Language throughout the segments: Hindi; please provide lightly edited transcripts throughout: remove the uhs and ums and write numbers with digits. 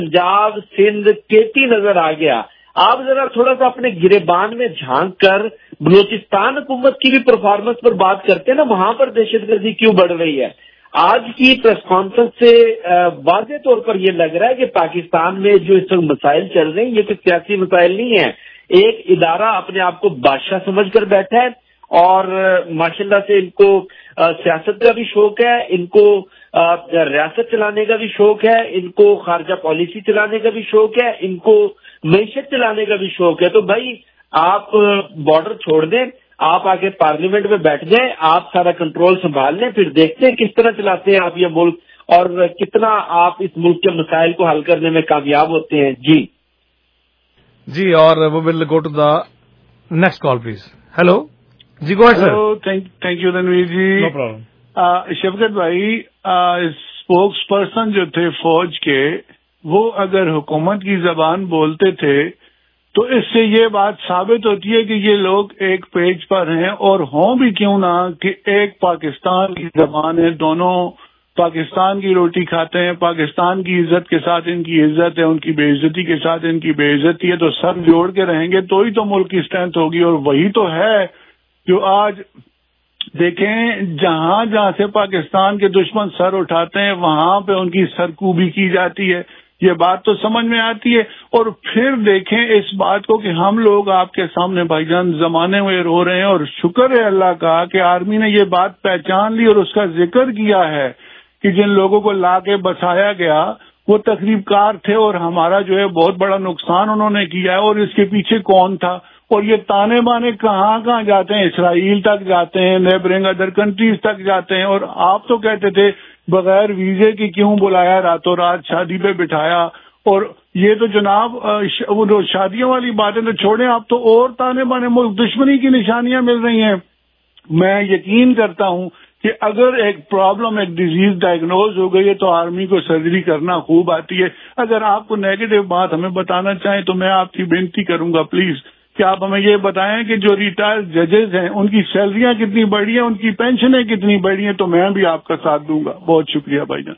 पंजाब, सिंध, केपी नजर आ गया। आप जरा थोड़ा सा अपने गिरेबान में झांक कर बलूचिस्तान हुकूमत की भी परफॉर्मेंस पर बात करते हैं ना, वहां पर दहशतगर्दी क्यों बढ़ रही है। आज की प्रेस कॉन्फ्रेंस से वाज़े तौर पर यह लग रहा है कि पाकिस्तान में जो इस वक्त मसाइल चल रहे हैं ये कोई सियासी मसाइल नहीं है। एक इदारा अपने आप को बादशाह समझ कर बैठा है और माशाल्लाह से इनको सियासत का भी शौक है, इनको रियासत चलाने का भी शौक है, इनको खारजा पॉलिसी चलाने का भी शौक है, इनको मईशत चलाने का भी शौक है। तो भाई आप बॉर्डर छोड़ दें, आप आके पार्लियामेंट में बैठ जाएं, आप सारा कंट्रोल संभाल लें, फिर देखते हैं किस तरह चलाते हैं आप ये मुल्क और कितना आप इस मुल्क के मसाइल को हल करने में कामयाब होते हैं। जी और वो will go to the next call please. Hello जी, go ahead sir. Hello, thank you Ranveer ji. No problem. Shafqat भाई, स्पोक्स पर्सन जो थे फौज के, वो अगर हुकूमत की जबान बोलते थे तो इससे ये बात साबित होती है कि ये लोग एक पेज पर हैं, और हों भी क्यों ना कि एक पाकिस्तान की जबान है, दोनों पाकिस्तान की रोटी खाते हैं, पाकिस्तान की इज्जत के साथ इनकी इज्जत है, उनकी बेइज्जती के साथ इनकी बेइज्जती है। तो सर जोड़ के रहेंगे तो ही तो मुल्क की स्ट्रेंथ होगी, और वही तो है जो आज देखें जहां जहां से पाकिस्तान के दुश्मन सर उठाते हैं वहां पे उनकी सरकूबी की जाती है। ये बात तो समझ में आती है। और फिर देखें इस बात को कि हम लोग आपके सामने भाईजान जमाने में रो रहे हैं, और शुक्र है अल्लाह का कि आर्मी ने ये बात पहचान ली और उसका जिक्र किया है कि जिन लोगों को लाके बसाया गया वो तकरीबकार थे, और हमारा जो है बहुत बड़ा नुकसान उन्होंने किया है, और इसके पीछे कौन था। और ये ताने बाने कहाँ कहाँ जाते हैं, इसराइल तक जाते हैं, नेबरिंग अदर कंट्रीज तक जाते हैं। और आप तो कहते थे बगैर वीजे की क्यों बुलाया, रातों रात शादी पे बिठाया। और ये तो जनाब वो शादियों वाली बातें तो छोड़ें, आप तो और ताने बाने दुश्मनी की निशानियां मिल रही हैं। मैं यकीन करता हूं कि अगर एक प्रॉब्लम, एक डिजीज डायग्नोज हो गई है तो आर्मी को सर्जरी करना खूब आती है। अगर आपको नेगेटिव बात हमें बताना चाहें तो मैं आपकी बेनती करूंगा प्लीज कि आप हमें ये बताएं कि जो रिटायर्ड जजेस हैं उनकी सैलरियां कितनी बढ़ी हैं, उनकी पेंशनें कितनी बढ़ी हैं, तो मैं भी आपका साथ दूंगा। बहुत शुक्रिया भाईजान।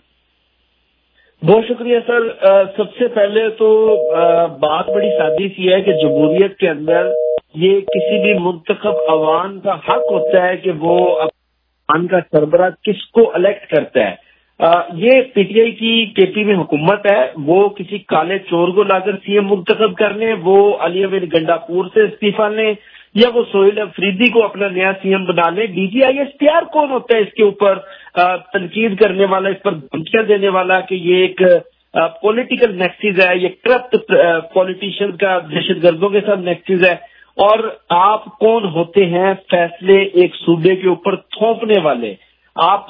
बहुत शुक्रिया सर। सबसे पहले तो बात बड़ी सादी सी है कि जमहूरियत के अंदर ये किसी भी मुंतखब अवाम का हक होता है कि वो अवाम का सरबराह किसको इलेक्ट करता है। ये पीटीआई की केपी में हुकूमत है, वो किसी काले चोर को लाकर सीएम मुंतखब कर लें, वो अली अमीर गंडापुर से इस्तीफा लें, या वो सोहेल अफरीदी को अपना नया सीएम बना ले। डीजीआई इख्तियार कौन होता है इसके ऊपर तनकीद करने वाला, इस पर धमकियां देने वाला कि ये एक पॉलिटिकल नेक्सिस है, ये करप्ट पॉलिटिशियन का दहशतगर्दों के साथ नेक्सिस है। और आप कौन होते हैं फैसले एक सूबे के ऊपर थोपने वाले। आप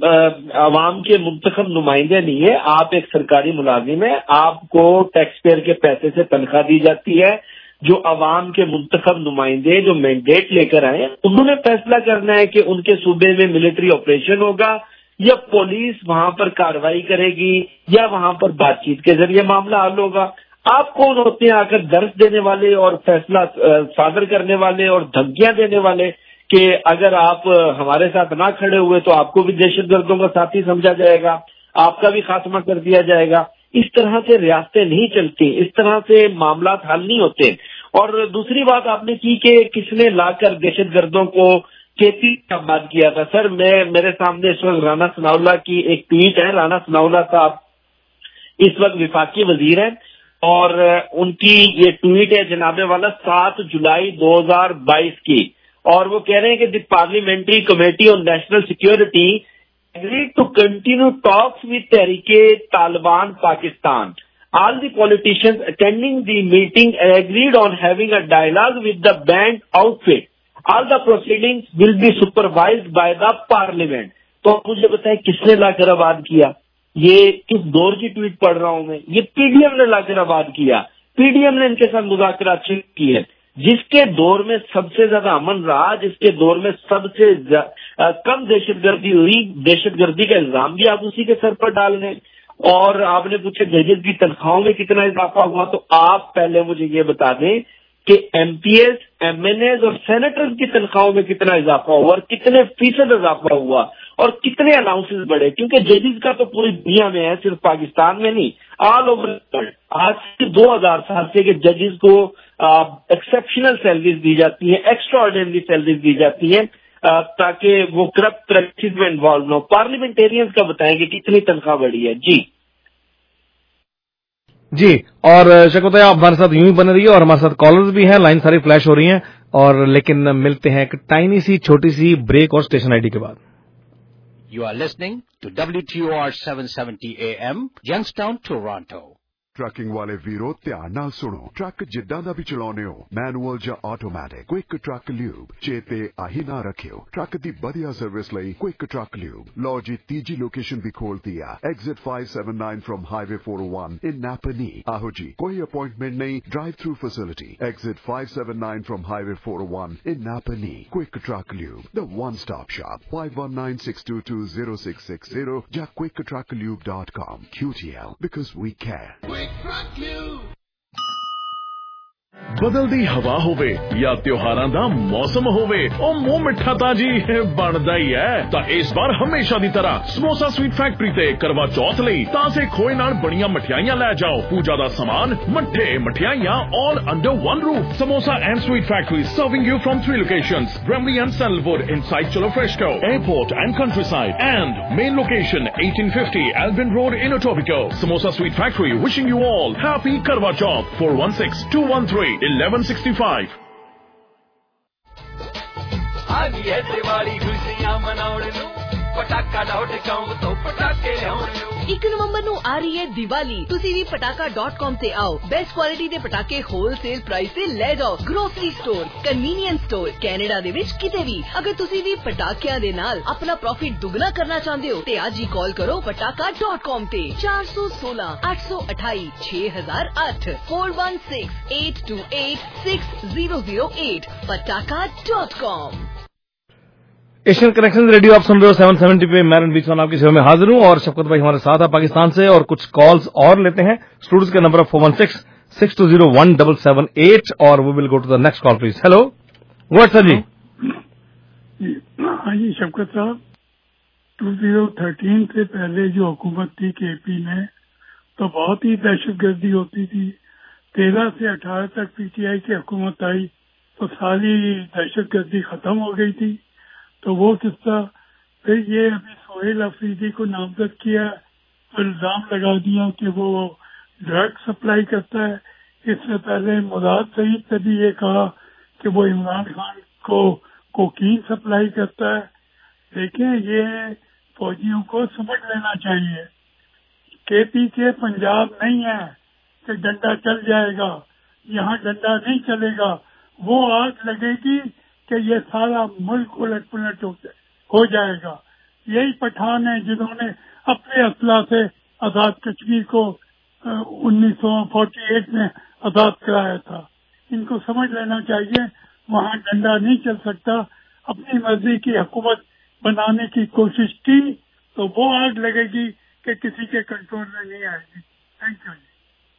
अवाम के मुंतखब नुमाइंदे नहीं है, आप एक सरकारी मुलाजिम है, आपको टैक्स पेयर के पैसे से तनख्वाह दी जाती है। जो अवाम के मुंतखब नुमाइंदे जो मैंडेट लेकर आए उन्होंने फैसला करना है कि उनके सूबे में मिलिट्री ऑपरेशन होगा या पुलिस वहां पर कार्रवाई करेगी या वहां पर बातचीत के जरिए मामला हल होगा। आप कौन होते हैं आकर दर्ज देने वाले और फैसला सादर करने वाले और धमकियां देने वाले कि अगर आप हमारे साथ ना खड़े हुए तो आपको भी दहशतगर्दों का साथी समझा जाएगा, आपका भी खात्मा कर दिया जाएगा। इस तरह से रियासतें नहीं चलती, इस तरह से मामला हल नहीं होते। और दूसरी बात आपने की कि किसने लाकर दहशतगर्दों को केपी का बात किया था। सर मेरे सामने इस वक्त राना सनाउल्लाह की एक ट्वीट है। राना सनाउल्लाह साहब इस वक्त विफाकी वजीर है और उनकी ये ट्वीट है जनाबे वाला 7 जुलाई 2022 की, और वो कह रहे हैं कि the parliamentary committee on national security agreed to continue talks with Tehreek-e-Taliban Pakistan. All the politicians attending the meeting agreed on having a dialogue with the banned outfit. All the proceedings will be supervised by the parliament. तो मुझे बताएं किसने लाकर आबाद किया, ये किस दौर की ट्वीट पढ़ रहा हूं मैं। ये पीडीएम ने लाकर आबाद किया, पीडीएम ने इनके साथ मुज़ाकरात की है। जिसके दौर में सबसे ज्यादा अमन रहा, जिसके दौर में सबसे कम दहशतगर्दी हुई, दहशतगर्दी का इल्जाम भी आप उसी के सर पर डाल रहे हैं। और आपने पूछा जजेस की तनख्वाहों में कितना इजाफा हुआ, तो आप पहले मुझे ये बता दें कि एमपीएस, एमएनएस और सेनेटर्स की तनख्वाहों में कितना इजाफा हुआ और कितने फीसद इजाफा हुआ और कितने अलाउंसेस बढ़े। क्योंकि जजेस का तो पूरी दुनिया में है, सिर्फ पाकिस्तान में नहीं। ऑल ओवर आज से 2000 साल से कि जजेस को एक्सेप्शनल सैलरीज दी जाती है, एक्स्ट्रा ऑर्डिनरी सैलरीज दी जाती है ताकि वो करप्ट प्रैक्टिस में इन्वॉल्व न हो। पार्लियामेंटेरियंस का बताएंगे कितनी तनख्वाह बढ़ी है। जी, और शकोत आप हमारे साथ यूं ही बने रहिए, और हमारे साथ कॉलर्स भी हैं, लाइन सारी फ्लैश हो रही हैं, और लेकिन मिलते हैं एक टाइनी सी छोटी सी ब्रेक और स्टेशन आईडी के बाद। You are listening to WTOR 770 AM, Youngstown, Toronto. Trucking वाले वीरो ध्यान नाल सुनो। ट्रक जिद्दां दा भी चलाउने हो, मैनुअल ਜਾਂ ਆਟੋਮੈਟਿਕ, क्विक ट्रक ल्यूब चेते आही ना रखियो। ट्रक दी बढ़िया सर्विस ਲਈ क्विक ट्रक ल्यूब। लो जी तीजी लोकेशन भी खोलती है, exit 579 from highway 401 in Napanee. आहो जी, कोई अपॉइंटमेंट नहीं, drive through facility. Exit 579 from highway 401 in Napanee. Quick truck lube, the one stop shop. 5196220660 ਜਾਂ quicktrucklube.com। QTL, because we care। ਬਦਲਦੀ ਹਵਾ ਹੋਵੇ ਜਾਂ ਤਿਉਹਾਰਾਂ ਦਾ ਮੌਸਮ ਹੋਵੇ, ਉਹ ਮੂੰਹ ਮਿੱਠਾ ਤਾਂ ਜੀ ਬਣਦਾ ਹੀ ਹੈ। ਤਾਂ ਇਸ ਵਾਰ ਹਮੇਸ਼ਾ ਦੀ ਤਰ੍ਹਾਂ ਸਮੋਸਾ ਸਵੀਟ ਫੈਕਟਰੀ ਤੇ ਕਰਵਾ ਚੌਥ ਲਈ ਤਾਜ਼ੇ ਖੋਏ ਨਾਲ ਬਣੀਆਂ ਮਠਿਆਈਆਂ ਲੈ ਜਾਓ। ਪੂਜਾ ਦਾ ਸਮਾਨ, ਮੱਠੇ, ਮਠਿਆਈਆਂ, all under one roof। Samosa and Sweet Factory serving you from 3 locations: Bramley and Sandalwood inside Cholo Fresco, Airport and Countryside, and main location 1850 Alvin Road in Etobicoke. Samosa Sweet Factory wishing you all happy Karwa Chauth। 416-213-1165। आ गई है दिवाली खुशियां मनाउण नूं, पटाका .com ਤੋਂ ਪਟਾਕੇ ਲਿਆਉਣ ਨੂੰ। 1 ਨਵੰਬਰ ਨੂੰ ਆ ਰਹੀ ਹੈ ਦੀਵਾਲੀ। ਤੁਸੀਂ ਵੀ pataka.com ਤੇ ਆਓ, ਬੈਸਟ ਕੁਆਲਿਟੀ ਦੇ ਪਟਾਕੇ ਹੋਲਸੇਲ ਪ੍ਰਾਈਸ ਤੇ ਲੈ ਜਾਓ। Grocery store, convenience store, Canada ਦੇ ਵਿੱਚ ਕਿਤੇ ਵੀ। ਅਗਰ ਤੁਸੀਂ ਵੀ ਪਟਾਕਿਆਂ ਦੇ ਨਾਲ ਆਪਣਾ ਪ੍ਰੋਫਿਟ ਦੁੱਗਣਾ ਕਰਨਾ ਚਾਹੁੰਦੇ ਹੋ ਤੇ ਅੱਜ ਹੀ ਕਾਲ ਕਰੋ pataka.com ਤੇ 416 828 6008 416-828-6008 pataka.com। एशियन कनेक्शन रेडियो आप सुन रहे हो 770 पे। मैं रणबीर सोन आपकी सेवा में हाजिर हूं, और शफकत भाई हमारे साथ है पाकिस्तान से, और कुछ कॉल्स और लेते हैं। स्टूडियोज का नंबर 416-620-1778, और we will go to the next call please. Hello, what's sir ji? हाँ जी शफकत साहब, 2013 से पहले जो हुकूमत थी केपी में, तो बहुत ही दहशतगर्दी होती थी। 13 से 18 तक पीटीआई की हुकूमत आई तो सारी दहशतगर्दी खत्म हो गई थी। तो वो किस्सा फिर ये अभी सोहेल अफरीदी को नामजद किया, तो इल्जाम लगा दिया कि वो ड्रग सप्लाई करता है। इससे पहले मुराद सईद ने भी ये कहा कि वो इमरान खान को कोकीन सप्लाई करता है। देखें, ये फौजियों को समझ लेना चाहिए के पीछे पंजाब नहीं है कि डंडा चल जाएगा, यहाँ डंडा नहीं चलेगा। वो आग लगेगी कि ये सारा मुल्क उलट पुलट हो जाएगा। यही पठान है जिन्होंने अपने असला से आजाद कश्मीर को 1948 में आजाद कराया था। इनको समझ लेना चाहिए, वहाँ डंडा नहीं चल सकता। अपनी मर्जी की हुकूमत बनाने की कोशिश की तो वो आग लगेगी कि किसी के कंट्रोल में नहीं आएगी। थैंक यू जी।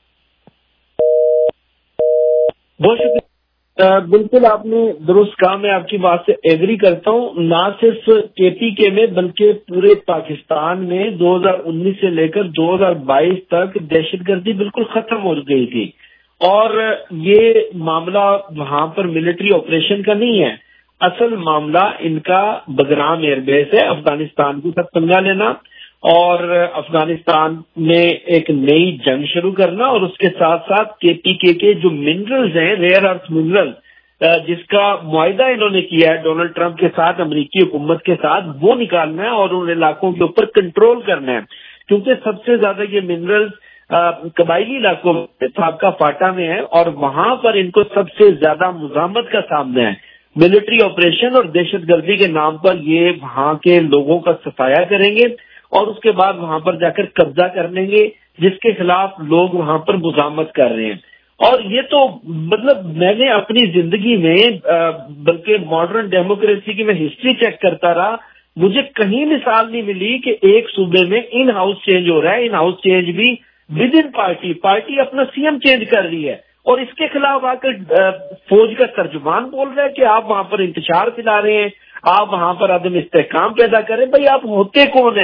बहुत शुक्रिया। बिल्कुल आपने दुरुस्त कहा, मैं आपकी बात से एग्री करता हूँ। ना सिर्फ केपीके में बल्कि पूरे पाकिस्तान में 2019 से लेकर 2022 तक दहशतगर्दी बिल्कुल खत्म हो गई थी। और ये मामला वहां पर मिलिट्री ऑपरेशन का नहीं है, असल मामला इनका बगराम एयरबेस है, अफगानिस्तान के साथ पंगा लेना और अफगानिस्तान में एक नई जंग शुरू करना, और उसके साथ साथ केपीके के जो मिनरल्स हैं, रेयर अर्थ मिनरल, जिसका मुआहिदा इन्होंने किया है डोनाल्ड ट्रंप के साथ, अमेरिकी हुकूमत के साथ, वो निकालना है और उन इलाकों के ऊपर कंट्रोल करना है। क्योंकि सबसे ज्यादा ये मिनरल्स कबायली इलाकों में, साबका फाटा में है, और वहां पर इनको सबसे ज्यादा मुजामत का सामना है। मिलिट्री ऑपरेशन और दहशतगर्दी के नाम पर ये वहां के लोगों का सफाया करेंगे और उसके बाद वहां पर जाकर कब्जा कर लेंगे, जिसके खिलाफ लोग वहां पर मुजामत कर रहे हैं। और ये तो मतलब मैंने अपनी जिंदगी में बल्कि मॉडर्न डेमोक्रेसी की मैं हिस्ट्री चेक करता रहा, मुझे कहीं मिसाल नहीं मिली कि एक सूबे में इन हाउस चेंज हो रहा है, इन हाउस चेंज भी विद इन पार्टी अपना सीएम चेंज कर रही है, और इसके खिलाफ आकर फौज का तर्जुमान बोल रहा है कि आप वहां पर इंतशार फैला रहे हैं, आप वहां पर अदम इस्तेहकाम पैदा करें। भाई आप होते कौन है?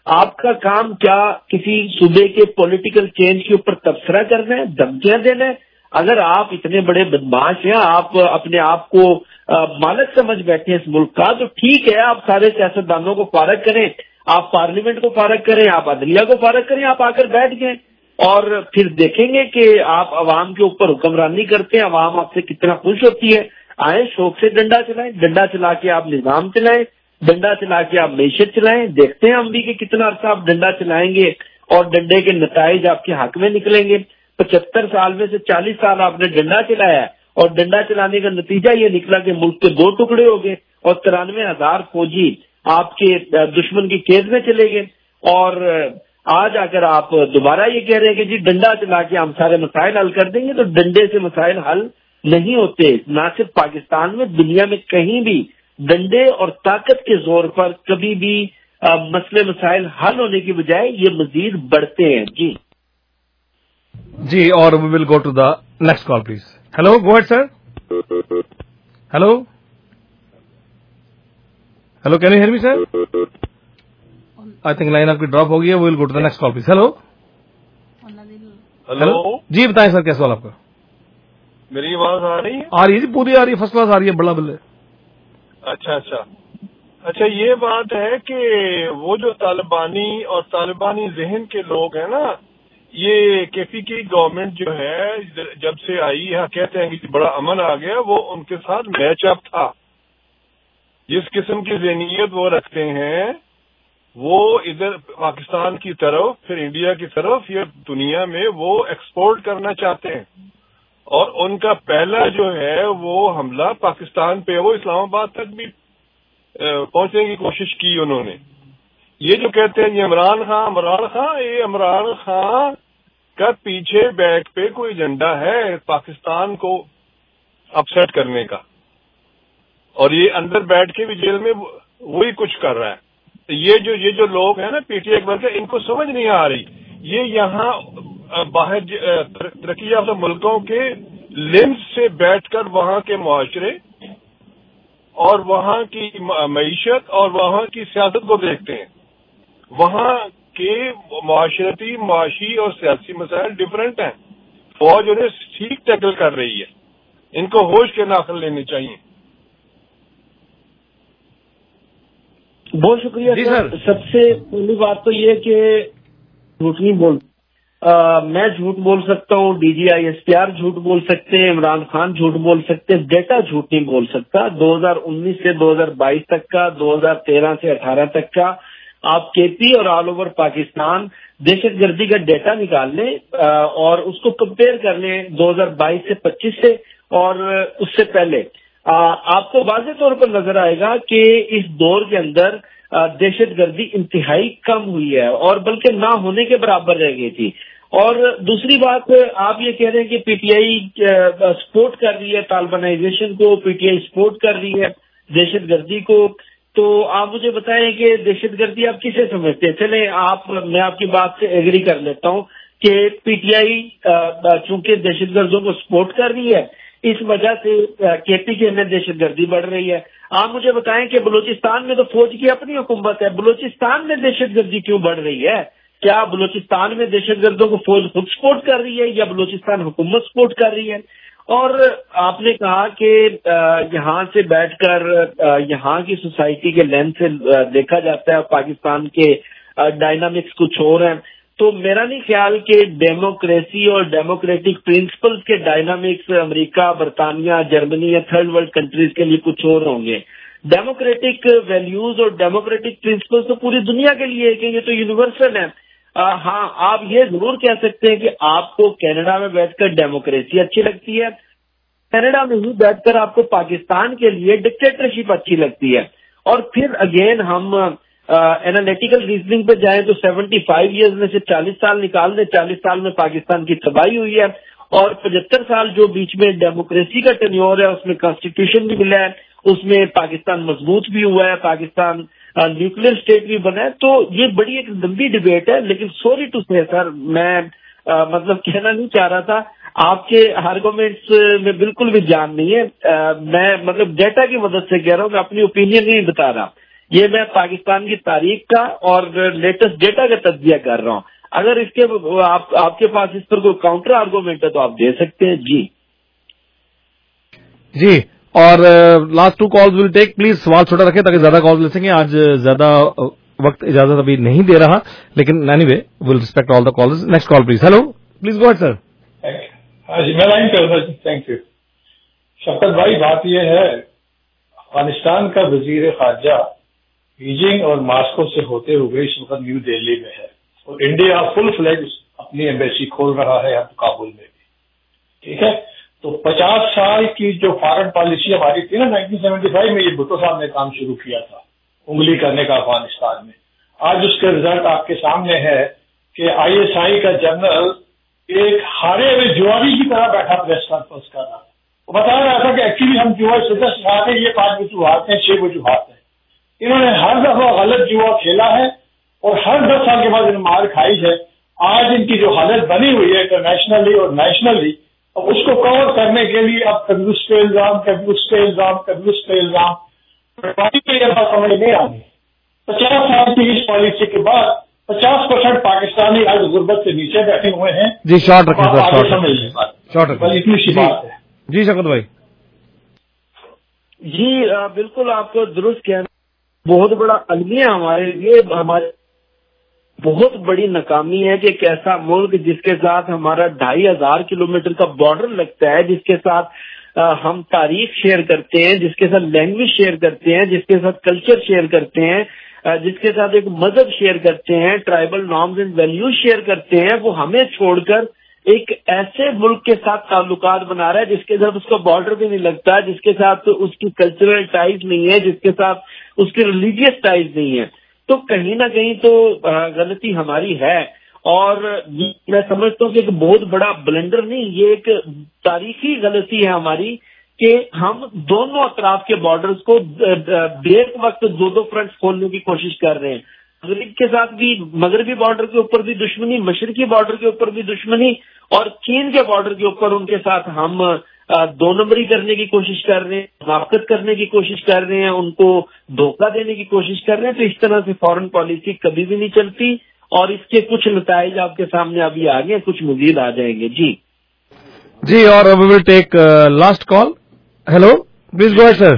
आपका काम क्या किसी सूबे के पॉलिटिकल चेंज के ऊपर तबसरा करना है, धमकियां देना है? अगर आप इतने बड़े बदमाश हैं, आप अपने आप को मालिक समझ बैठे हैं इस मुल्क का, तो ठीक है, आप सारे सियासतदानों को फारग करें, आप पार्लियामेंट को फारग करें, आप अदलिया को फारग करें, आप आकर बैठ गए और फिर देखेंगे कि आप अवाम के ऊपर हुक्मरानी करते हैं, अवाम आपसे कितना खुश होती है। आए शौक से डंडा चलाएं, डंडा चला के आप निजाम चलाएं, डंडा चला के आप मैशत चलाएं। देखते हैं हम भी कि कितना अर्सा आप डंडा चलाएंगे और डंडे के नताइज आपके हक में निकलेंगे। 75 साल में से 40 साल आपने डंडा चलाया और डंडा चलाने का नतीजा ये निकला कि मुल्क के 2 टुकड़े हो गए और 93,000 फौजी आपके दुश्मन की कैद में चले गए। और आज अगर आप दोबारा ये कह रहे हैं कि जी डंडा चला के हम सारे मसाइल हल कर देंगे, तो डंडे से मसाइल हल नहीं होते। ना सिर्फ पाकिस्तान में, दुनिया में कहीं भी डंडे और ताकत के जोर पर कभी भी मसले मसाइल हल होने की बजाय ये मजीद बढ़ते हैं। जी, और we will go to the next call please. Hello, go ahead sir. Hello hello, can you hear me sir? I think line आपकी ड्रॉप हो गई है। We will go to the next call please. Hello hello जी, बताएं सर, क्या सवाल आपका? मेरी आवाज आ रही है? आ रही है जी, पूरी आ रही है, फर्स्ट क्लास आ रही है, बड़ा बिल है। अच्छा, ये बात है कि वो जो तालिबानी और तालिबानी जहन के लोग हैं ना, ये केपी की गवर्नमेंट जो है जब से आई, यहाँ कहते हैं कि बड़ा अमन आ गया, वो उनके साथ मैचअप था। जिस किस्म की जहनीत वो रखते हैं, वो इधर पाकिस्तान की तरफ, फिर इंडिया की तरफ, या दुनिया में वो एक्सपोर्ट करना चाहते हैं। और उनका पहला जो है वो हमला पाकिस्तान पे, वो इस्लामाबाद तक भी पहुंचने की कोशिश की उन्होंने। ये जो कहते हैं ये इमरान खान, ये इमरान खान का पीछे बैक पे कोई एजेंडा है पाकिस्तान को अपसेट करने का, और ये अंदर बैठ के भी जेल में वही कुछ कर रहा है। तो ये जो लोग हैं ना पीटीआई के, इनको समझ नहीं आ रही। ये यहाँ बाहर तरक्की याफ्ता मुल्कों के लेंस से बैठकर वहाँ के मुआशरे और वहाँ की मईशत और वहाँ की सियासत को देखते हैं। वहाँ के मुआशरती, मुआशी और सियासी मसाइल डिफरेंट हैं। फौज उन्हें ठीक टैकल कर रही है। इनको होश के नाखुन लेने चाहिए। बहुत शुक्रिया सर। सबसे पहली बात तो ये कि झूठ नहीं बोल, मैं झूठ बोल सकता हूँ, DGI-SPR झूठ बोल सकते हैं, इमरान खान झूठ बोल सकते हैं, डेटा झूठ नहीं बोल सकता। 2019 से 2022 तक का, 2013 से 18 तक का आप केपी और ऑल ओवर पाकिस्तान दहशतगर्दी का डेटा निकाल लें और उसको कंपेयर कर लें 2022 से 25 से और उससे पहले, आपको वाज़ेह तौर पर नजर आएगा कि इस दौर के अंदर दहशतगर्दी इंतहाई कम हुई है और बल्कि ना होने के बराबर रह गई थी। और दूसरी बात, आप ये कह रहे हैं कि पीटीआई सपोर्ट कर रही है तालिबानाइजेशन को, पीटीआई सपोर्ट कर रही है दहशतगर्दी को, तो आप मुझे बताएं कि दहशतगर्दी आप किसे समझते हैं? चले मैं आपकी बात से एग्री कर लेता हूं कि पीटीआई चूंकि दहशतगर्दों को सपोर्ट कर रही है, इस वजह से केपी के में दहशतगर्दी बढ़ रही है। आप मुझे बताएं कि बलूचिस्तान में तो फौज की अपनी हुकूमत है, बलूचिस्तान में दहशतगर्दी क्यों बढ़ रही है? क्या बलूचिस्तान में दहशतगर्दों को फौज खुद सपोर्ट कर रही है या बलूचिस्तान हुकूमत सपोर्ट कर रही है? और आपने कहा कि यहाँ से बैठकर यहाँ की सोसाइटी के लेंस से देखा जाता है, पाकिस्तान के डायनामिक्स कुछ और हैं। तो मेरा नहीं ख्याल कि डेमोक्रेसी और डेमोक्रेटिक प्रिंसिपल्स के डायनामिक्स अमेरिका, बरतानिया, जर्मनी या थर्ड वर्ल्ड कंट्रीज के लिए कुछ और होंगे। डेमोक्रेटिक वैल्यूज और डेमोक्रेटिक प्रिंसिपल्स तो पूरी दुनिया के लिए है कि ये तो यूनिवर्सल है। हाँ, आप ये जरूर कह सकते हैं कि आपको कनाडा में बैठकर डेमोक्रेसी अच्छी लगती है, कनाडा में ही बैठकर आपको पाकिस्तान के लिए डिक्टेटरशिप अच्छी लगती है। और फिर अगेन हम एनालिटिकल रीजनिंग पे जाएं तो 75 ईयर्स में से 40 साल निकाल दें, 40 साल में पाकिस्तान की तबाही हुई है और 75 साल जो बीच में डेमोक्रेसी का टेन्योर है उसमें कॉन्स्टिट्यूशन भी मिला है, उसमें पाकिस्तान मजबूत भी हुआ है, पाकिस्तान न्यूक्लियर स्टेट भी बना है। तो ये बड़ी एक लंबी डिबेट है, लेकिन सॉरी टू से सर, मैं मतलब कहना नहीं चाह रहा था, आपके आर्गुमेंट्स में बिल्कुल भी जान नहीं है। मैं मतलब डेटा की मदद से कह रहा हूँ, मैं अपनी ओपिनियन नहीं बता रहा ये मैं पाकिस्तान की तारीख का और लेटेस्ट डेटा का तज्जिया कर रहा हूँ। अगर इसके आपके पास इस पर कोई काउंटर आर्गूमेंट है तो आप दे सकते हैं। जी। और last 2 calls will take, please सवाल छोटा रखें ताकि ज्यादा कॉल्स ले सकें। आज ज्यादा वक्त इजाजत अभी नहीं दे रहा, लेकिन anyway will respect all the calls. Next call please. Hello, please go ahead sir. हाँ जी, मैं लाइन कर रहा हूँ। थैंक यू शफकत भाई। बात यह है, अफगानिस्तान का वजीर खारजा बीजिंग और मास्को से होते हुए इस वक्त न्यू दिल्ली में है और इंडिया फुल फ्लैग अपनी एम्बेसी खोल रहा है यहाँ काबुल में भी। ठीक है, तो 50 साल की जो फॉरेन पॉलिसी हमारी थी ना 1975 में, ये भुट्टो साहब ने काम शुरू किया था उंगली करने का अफगानिस्तान में। आज उसके रिजल्ट आपके सामने है कि ISI का जनरल एक हारे हुए जुआरी की तरह बैठा प्रेस कॉन्फ्रेंस कर रहा था। वो बता रहा था कि एक्चुअली हम जुआ सीधा सिखाते हैं, ये 5 बच्चों हारते हैं, 6 बच्चों हारते हैं। इन्होंने हर दफा गलत जुआ खेला है और हर 10 साल के बाद इन्होंने मार खाई है। आज इनकी जो हालत बनी हुई है इंटरनेशनली और नेशनली, अब उसको कवर करने के लिए अब कंजूस पे इल्जाम समझ नहीं आ रही। 50 साल की इस पॉलिसी के बाद 50% पाकिस्तानी आज गुर्बत से नीचे बैठे हुए हैं। जी शॉर्ट रखें सर, शॉर्ट रखें, इतनी सी बात है। जी शफकत भाई। जी बिल्कुल, आपको दुरुस्त कहना, बहुत बड़ा अलमिया हमारे लिए, हमारे बहुत बड़ी नाकामी है कि एक ऐसा मुल्क जिसके साथ हमारा 2500 किलोमीटर का बॉर्डर लगता है, जिसके साथ हम तारीख शेयर करते हैं, जिसके साथ लैंग्वेज शेयर करते हैं, जिसके साथ कल्चर शेयर करते हैं, जिसके साथ एक मजहब शेयर करते हैं, tribal norms and values share करते हैं, वो हमें छोड़कर एक ऐसे मुल्क के साथ ताल्लुकात बना रहा है जिसके साथ उसका बॉर्डर भी नहीं लगता, जिसके साथ उसकी कल्चरल टाइज नहीं है, जिसके साथ उसकी रिलीजियस टाइज नहीं है। तो कहीं ना कहीं तो गलती हमारी है और मैं समझता हूँ कि एक बहुत बड़ा ब्लंडर नहीं, ये एक तारीखी गलती है हमारी कि हम दोनों अतराफ के बॉर्डर्स को बेक वक्त 2-2 फ्रंट खोलने की कोशिश कर रहे हैं। मगरब के साथ भी, मगरबी बॉर्डर के ऊपर भी दुश्मनी, मशरकी बॉर्डर के ऊपर भी दुश्मनी और चीन के बॉर्डर के ऊपर उनके साथ हम 2 नंबरी करने की कोशिश कर रहे हैं, मुनाफिकत करने की कोशिश कर रहे हैं, उनको धोखा देने की कोशिश कर रहे हैं। तो इस तरह से फॉरेन पॉलिसी कभी भी नहीं चलती और इसके कुछ नताइज आपके सामने अभी आ गए, कुछ मजीद आ जाएंगे। जी और we will take last call. Hello, please go ahead sir.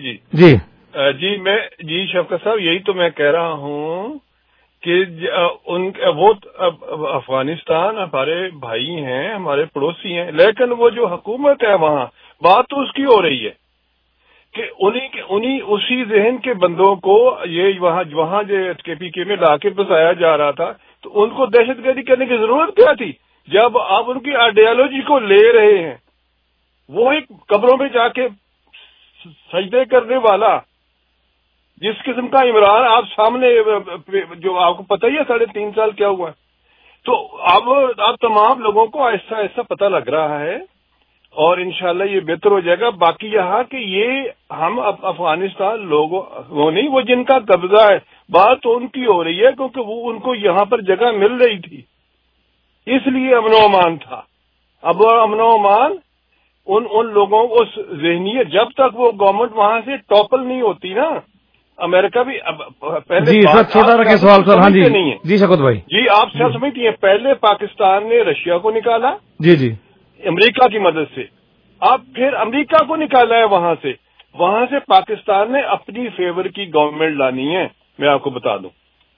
जी शफकत साहब, यही तो मैं कह रहा हूँ कि वो अफगानिस्तान हमारे भाई हैं, हमारे पड़ोसी हैं, लेकिन वो जो हुकूमत है वहाँ, बात तो उसकी हो रही है कि उन्हीं उसी जहन के बंदों को ये वहाँ जो KPK में लाके बसाया जा रहा था, तो उनको दहशतगर्दी करने की जरूरत क्या थी जब आप उनकी आइडियोलॉजी को ले रहे हैं। वो एक कब्रों में जाके सजदे करने वाला जिस किस्म का इमरान आप सामने, जो आपको पता ही है 3.5 साल क्या हुआ, तो अब तमाम लोगों को ऐसा ऐसा पता लग रहा है और इंशाल्लाह ये बेहतर हो जाएगा। बाकी यहाँ कि ये हम अफगानिस्तान लोगों वो नहीं, वो जिनका कब्जा है, बात तो उनकी हो रही है क्योंकि वो उनको यहाँ पर जगह मिल रही थी, इसलिए अमनो अमान था। अब अमनो अमान उन लोगों को जहनीत, जब तक वो गवर्नमेंट वहां से टॉपल नहीं होती ना, अमेरिका भी पहले जी सर, छोटा रखे सवाल सर। हाँ जी नहीं है जी शफकत भाई। जी आप सब समझती हैं, पहले पाकिस्तान ने रशिया को निकाला जी अमेरिका की मदद से, अब फिर अमेरिका को निकाला है वहां से पाकिस्तान ने अपनी फेवर की गवर्नमेंट लानी है, मैं आपको बता दूं।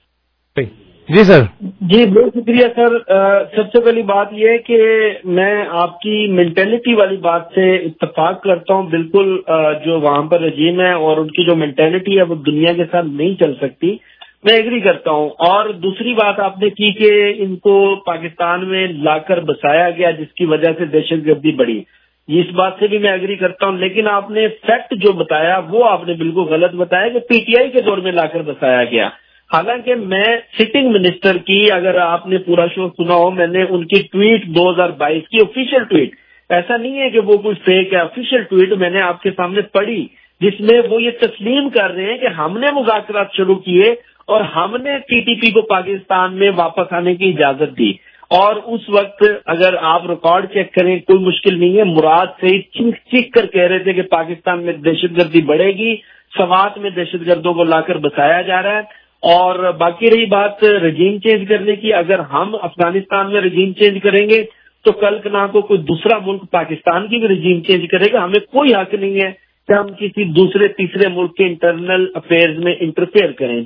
जी सर। जी बहुत शुक्रिया सर। सबसे पहली बात यह है कि मैं आपकी मेंटेलिटी वाली बात से इत्तेफाक करता हूं बिल्कुल। जो वहां पर रजीम है और उनकी जो मेंटेलिटी है वो दुनिया के साथ नहीं चल सकती, मैं एग्री करता हूं। और दूसरी बात आपने की कि इनको पाकिस्तान में लाकर बसाया गया जिसकी वजह से दहशतगर्दी बढ़ी, इस बात से भी मैं एग्री करता हूं। लेकिन आपने फैक्ट जो बताया वो आपने बिल्कुल गलत बताया कि PTI के दौर में लाकर बसाया गया। हालांकि मैं सिटिंग मिनिस्टर की, अगर आपने पूरा शो सुना हो, मैंने उनकी ट्वीट 2022 की ऑफिशियल ट्वीट, ऐसा नहीं है कि वो कोई फेक है, ऑफिशियल ट्वीट मैंने आपके सामने पढ़ी जिसमें वो ये तस्लीम कर रहे हैं कि हमने मुज़ाकरात शुरू किए और हमने TTP को पाकिस्तान में वापस आने की इजाजत दी। और उस वक्त अगर आप रिकॉर्ड चेक करें, कोई मुश्किल नहीं है, मुराद से चीख कर कह रहे थे कि पाकिस्तान में दहशतगर्दी बढ़ेगी, सवात में दहशतगर्दों को लाकर बसाया जा रहा है। और बाकी रही बात रजीम चेंज करने की, अगर हम अफगानिस्तान में रजीम चेंज करेंगे तो कल ना को कोई दूसरा मुल्क पाकिस्तान की भी रजीम चेंज करेगा। हमें कोई हक नहीं है कि हम किसी दूसरे तीसरे मुल्क के इंटरनल अफेयर्स में इंटरफेयर करें।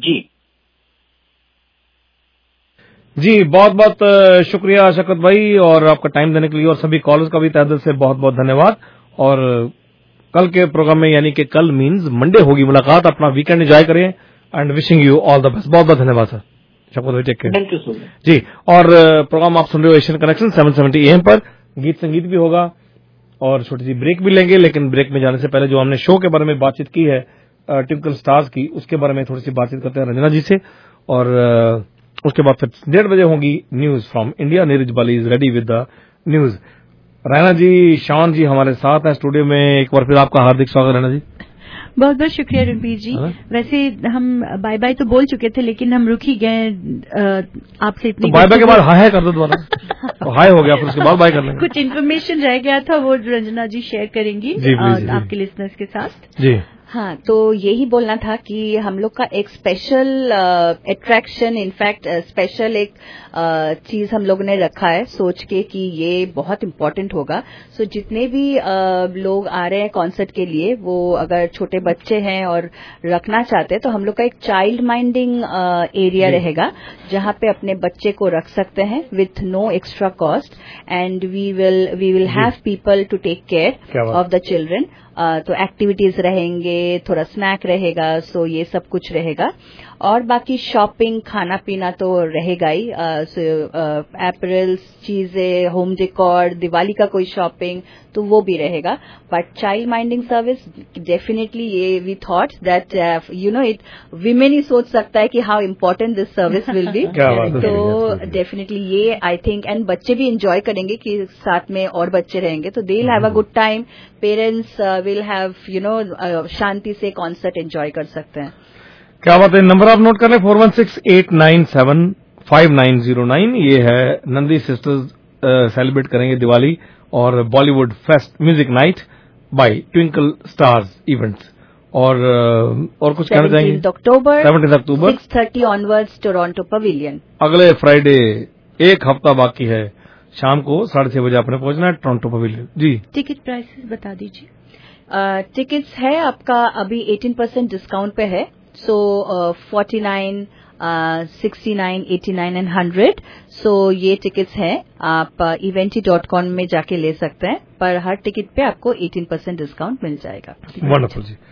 जी बहुत बहुत शुक्रिया शौकत भाई, और आपका टाइम देने के लिए, और सभी कॉलर्स का भी तहे दिल से बहुत बहुत धन्यवाद। और कल के प्रोग्राम में, यानी कि कल मीन्स मंडे होगी मुलाकात। अपना वीकेंड एंजॉय करें and wishing you all the best. बहुत बहुत धन्यवाद सर। शौकत भाई take care. Thank you so much जी। और प्रोग्राम आप सुन रहे हो एशियन कनेक्शन 770 AM पर। गीत संगीत भी होगा और छोटी सी ब्रेक भी लेंगे, लेकिन ब्रेक में जाने से पहले जो हमने शो के बारे में बातचीत की है ट्विंकल स्टार्स की, उसके बारे में थोड़ी सी बातचीत करते हैं रंजना जी से। और उसके बाद फिर 1:30 बजे होंगी news from India. Neeraj Bali is ready with the news. Raina ji, Shaan ji हमारे साथ हैं स्टूडियो में। एक बार फिर आपका हार्दिक स्वागत रैना जी। बहुत बहुत शुक्रिया रणबीर जी। वैसे हम बाय बाय तो बोल चुके थे, लेकिन हम रुक ही गए आपसे इतनी। तो बाय बाय के बाद हाय कर दो दोबारा। तो हाय हो गया, फिर उसके बाद बाय कर लेंगे। कुछ इन्फॉर्मेशन रह गया था, वो रंजना जी शेयर करेंगी आपके लिसनर्स के साथ। जी हाँ, तो यही बोलना था कि हम लोग का एक स्पेशल अट्रैक्शन, इनफैक्ट स्पेशल एक चीज हम लोग ने रखा है सोच के कि ये बहुत इम्पोर्टेंट होगा। सो जितने भी लोग आ रहे हैं कॉन्सर्ट के लिए, वो अगर छोटे बच्चे हैं और रखना चाहते हैं तो हम लोग का एक चाइल्ड माइंडिंग एरिया रहेगा, जहाँ पे अपने बच्चे को रख सकते हैं with no extra cost, and we will have people to take care of the children. तो एक्टिविटीज रहेंगे, थोड़ा स्नैक रहेगा, सो ये सब कुछ रहेगा। और बाकी शॉपिंग, खाना पीना तो रहेगा ही, एपरल्स, चीजें, होम डेकोर, दिवाली का कोई शॉपिंग तो वो भी रहेगा। But child minding service definitely, ये we thought that it women ही सोच सकता है कि how important this service will be. तो डेफिनेटली ये आई थिंक, एंड बच्चे भी एंजॉय करेंगे कि साथ में और बच्चे रहेंगे, तो they will have a good time. Parents will have शांति से कॉन्सर्ट एंजॉय कर सकते हैं। क्या बात है। नंबर आप नोट कर लें 4168975909। ये है नंदी सिस्टर्स सेलिब्रेट करेंगे दिवाली और Bollywood fest music night by Twinkle Stars events. और कुछ कहना चाहेंगे? 17 अक्टूबर 6:30 ऑनवर्ड्स टोरंटो पवेलियन। अगले फ्राइडे, एक हफ्ता बाकी है, शाम को 6:30 बजे आपने पहुंचना है टोरंटो पवेलियन। जी टिकट प्राइसेस बता दीजिए। टिकट्स है आपका अभी 18% डिस्काउंट पे है। सो 49, 69, 89 एंड 100। सो ये टिकट्स हैं, आप eventi.com में जाके ले सकते हैं, पर हर टिकट पे आपको 18% डिस्काउंट मिल जाएगा। वंडरफुल जी।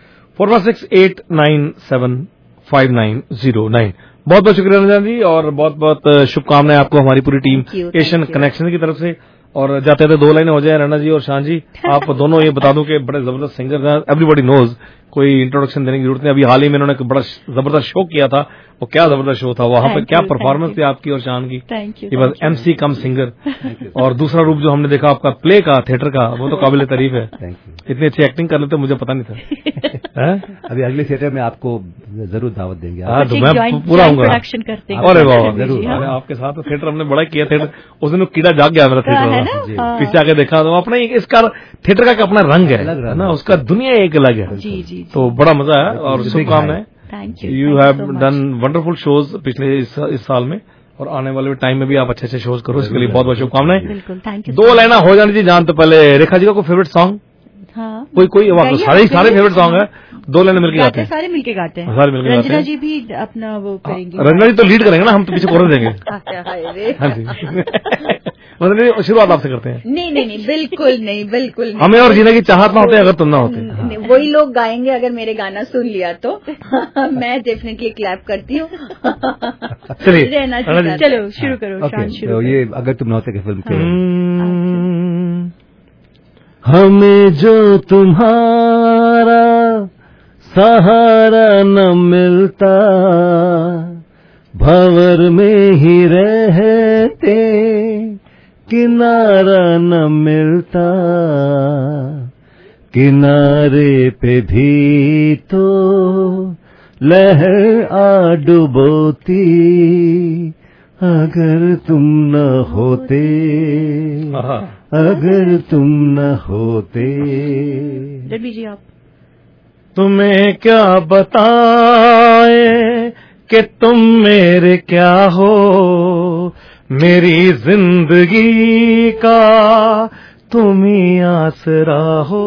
4168975909। बहुत बहुत शुक्रिया रंजना जी, और बहुत बहुत शुभकामनाएं आपको हमारी पूरी टीम एशियन कनेक्शन की तरफ से। और जाते थे 2 लाइनें हो जाए रैना जी और शान जी, आप दोनों ये बता दूं कि बड़े जबरदस्त सिंगर हैं, एवरीबॉडी नोज, कोई इंट्रोडक्शन देने की जरूरत नहीं। अभी हाल ही में इन्होंने बड़ा जबरदस्त शो किया था, वो क्या जबरदस्त शो था, वहां पर क्या परफॉर्मेंस थी आपकी और शान की। ये बस MC कम सिंगर। और दूसरा रूप जो हमने देखा आपका प्ले का, थिएटर का, वो तो काबिल तारीफ है। इतनी अच्छी एक्टिंग कर लेते मुझे पता नहीं था। अभी अगले थिएटर में आपको जरूर दावत देंगे। हाँ, तो मैं पूरा आऊंगा। अरे वाह, जरूर आपके साथ थिएटर हमने बड़ा किया। थिएटर उस दिन कीड़ा जाग गया मेरा थिएटर, पीछे आके देखा तो अपना इसका थिएटर का अपना रंग है ना, उसका दुनिया एक अलग है। तो बड़ा मजा है और शुभकामनाएं। You have done wonderful shows पिछले इस साल में, और आने वाले टाइम में भी आप अच्छे अच्छे शोज करो, इसके लिए बहुत बहुत शुभकामनाएं। 2 लाइना हो जानी चाहिए जान। तो पहले रेखा जी का कोई फेवरेट सॉन्ग? हाँ, कोई सारे फेवरेट सॉन्ग है, 2 लाइनें मिलके गाते हैं। सारे मिलके गाते हैं। सारे मिलके गाते हैं। रंजना जी भी अपना वो करेंगे। रंजना जी तो लीड करेंगे ना, हम तो पीछे कोरस देंगे। हाँ जी। मतलब शुरुआत आपसे करते हैं। नहीं, बिल्कुल नहीं। हमें और जीने की चाहत ना होते अगर तुम ना होते। वही लोग गाएंगे अगर मेरे गाना सुन लिया तो। मैं डेफिनेटली क्लैप करती हूँ। चलिए चलो शुरू करो। तो ये अगर तुम ना होते की फिल्म के हमें जो तुम्हारा सहारा न मिलता, भंवर में ही रहते किनारा न मिलता, किनारे पे भी तो लहर आ डुबोती, अगर तुम न होते, अगर तुम न होते। रवि जी आप। तुम्हें क्या बताएं कि तुम मेरे क्या हो, मेरी जिंदगी का तुम ही आसरा हो,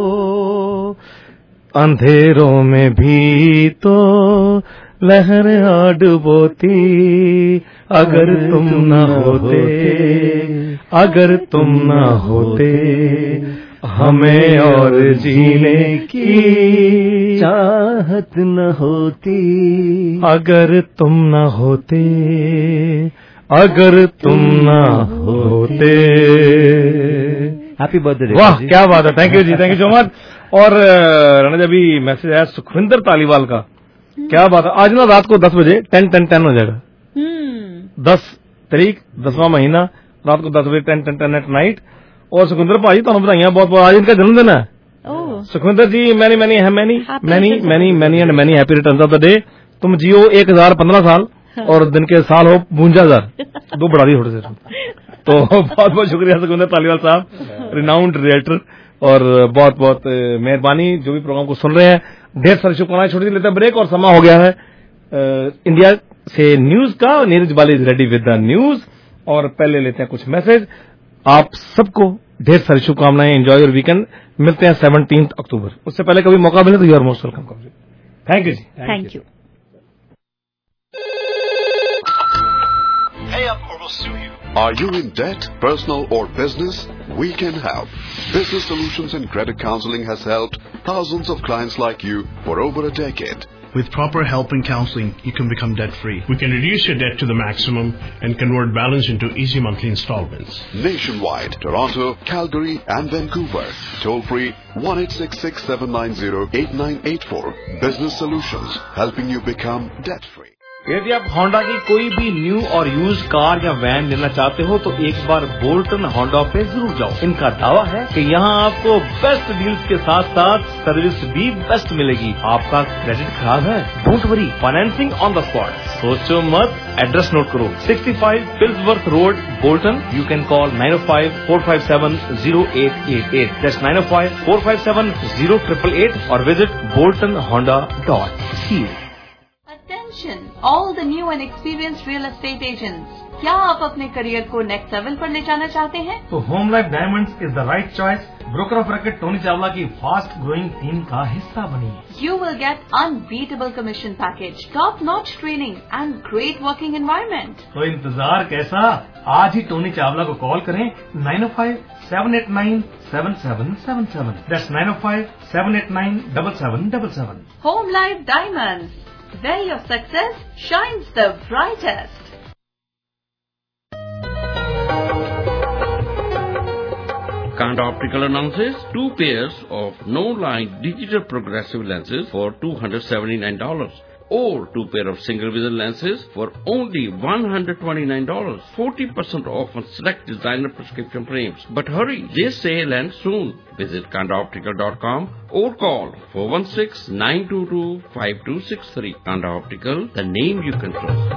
अंधेरों में भी तो लहर आ डुबोती, अगर तुम न होते, अगर तुम न होते, हमें और जीने की चाहत न होती, अगर तुम न होते, अगर तुम न होते। Happy birthday. वाह क्या बात है, थैंक यू जी, थैंक यू सो मच। और राणा जी अभी मैसेज आया सुखविंदर तालीवाल का, क्या बात है, आज ना रात को 10 बजे 10 हो जाएगा, 10 तारीख 10वां महीना रात को 10 बजे 10 एट नाइट। और सुखविंदर भाजी तुम बधाइयां बहुत बहुत, आज इनका जन्मदिन है। Sukhwinder ji many and many happy returns of the day. तुम जियो 1015 साल और दिन के साल हो 52,000, 2 बढ़ा दी थोड़े से। तो बहुत बहुत शुक्रिया सुखविंदर तालीवाल साहब, रिनाउंड रिएक्टर, और बहुत बहुत मेहरबानी जो भी प्रोग्राम को सुन रहे हैं। ढेर सारी शुभकामनाएं। छोटी सी लेते हैं ब्रेक और समय हो गया है इंडिया से न्यूज का। Neeraj Bali is ready with the news, और पहले लेते हैं कुछ मैसेज। आप सबको ढेर सारी शुभकामनाएं, एंजॉय योर वीकेंड। मिलते हैं 17 अक्टूबर, उससे पहले कभी मौका मिले तो you are most welcome. Thank you जी, thank you. Are you in debt, personal or business? We can help. Business Solutions and Credit Counseling has helped thousands of clients like you for over a decade. With proper help and counseling, you can become debt-free. We can reduce your debt to the maximum and convert balance into easy monthly installments. Nationwide, Toronto, Calgary and Vancouver. Toll free 1-866-790-8984. Business Solutions, helping you become debt-free. यदि आप होंडा की कोई भी न्यू और यूज कार या वैन लेना चाहते हो तो एक बार बोल्टन होंडा पे जरूर जाओ। इनका दावा है कि यहाँ आपको बेस्ट डील्स के साथ साथ सर्विस भी बेस्ट मिलेगी। आपका क्रेडिट खराब है, don't worry, financing on the spot. सोचो मत, एड्रेस नोट करो, 65 Pilsworth Road, Bolton. You can call 905-457-0888, that's 905-457-0888, और visit boltonhonda.ca। All the new and experienced real estate agents, क्या आप अपने करियर को नेक्स्ट लेवल पर ले जाना चाहते हैं? तो Home Life Diamonds is the right choice. Broker of record Tony Chawla की फास्ट ग्रोइंग टीम का हिस्सा बनिए। You will get unbeatable commission package, top-notch training and great working environment. तो इंतजार कैसा, आज ही टोनी चावला को कॉल करें 905-789-7777, that's 905-789-7777। Home Life Diamonds, where your success shines the brightest. Kanda Optical announces 2 pairs of no-line digital progressive lenses for $279, or 2 pair of single vision lenses for only $129. 40% off on select designer prescription frames. But hurry, this sale ends soon. Visit KandaOptical.com or call 416-922-5263. Kanda Optical, the name you can trust.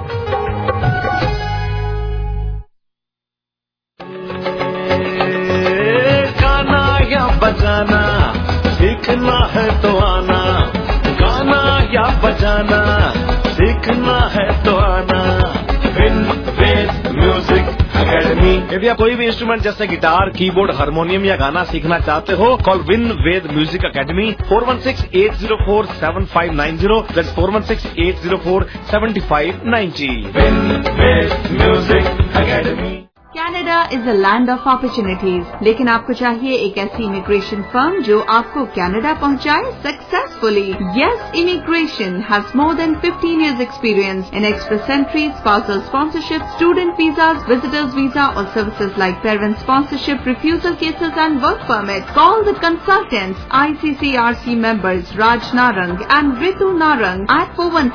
बजाना सीखना है तो आना, गाना या बजाना सीखना है तो आना। Win Ved Music Academy. यदि आप कोई भी इंस्ट्रूमेंट जैसे गिटार, कीबोर्ड, हारमोनियम या गाना सीखना चाहते हो, call Win Ved Music Academy 416-804-7590, that's 416-804-7590। Win Ved Music Academy. Canada is a land of opportunities, लेकिन आपको चाहिए एक ऐसी इमिग्रेशन फर्म जो आपको कनाडा पहुंचाए successfully. Yes Immigration has more than 15 years experience in express entry, spousal sponsorship, student visas, visitors visa or services like parent sponsorship, refusal cases and work permit. Call the consultants, ICCRC members Raj Narang and Ritu Narang at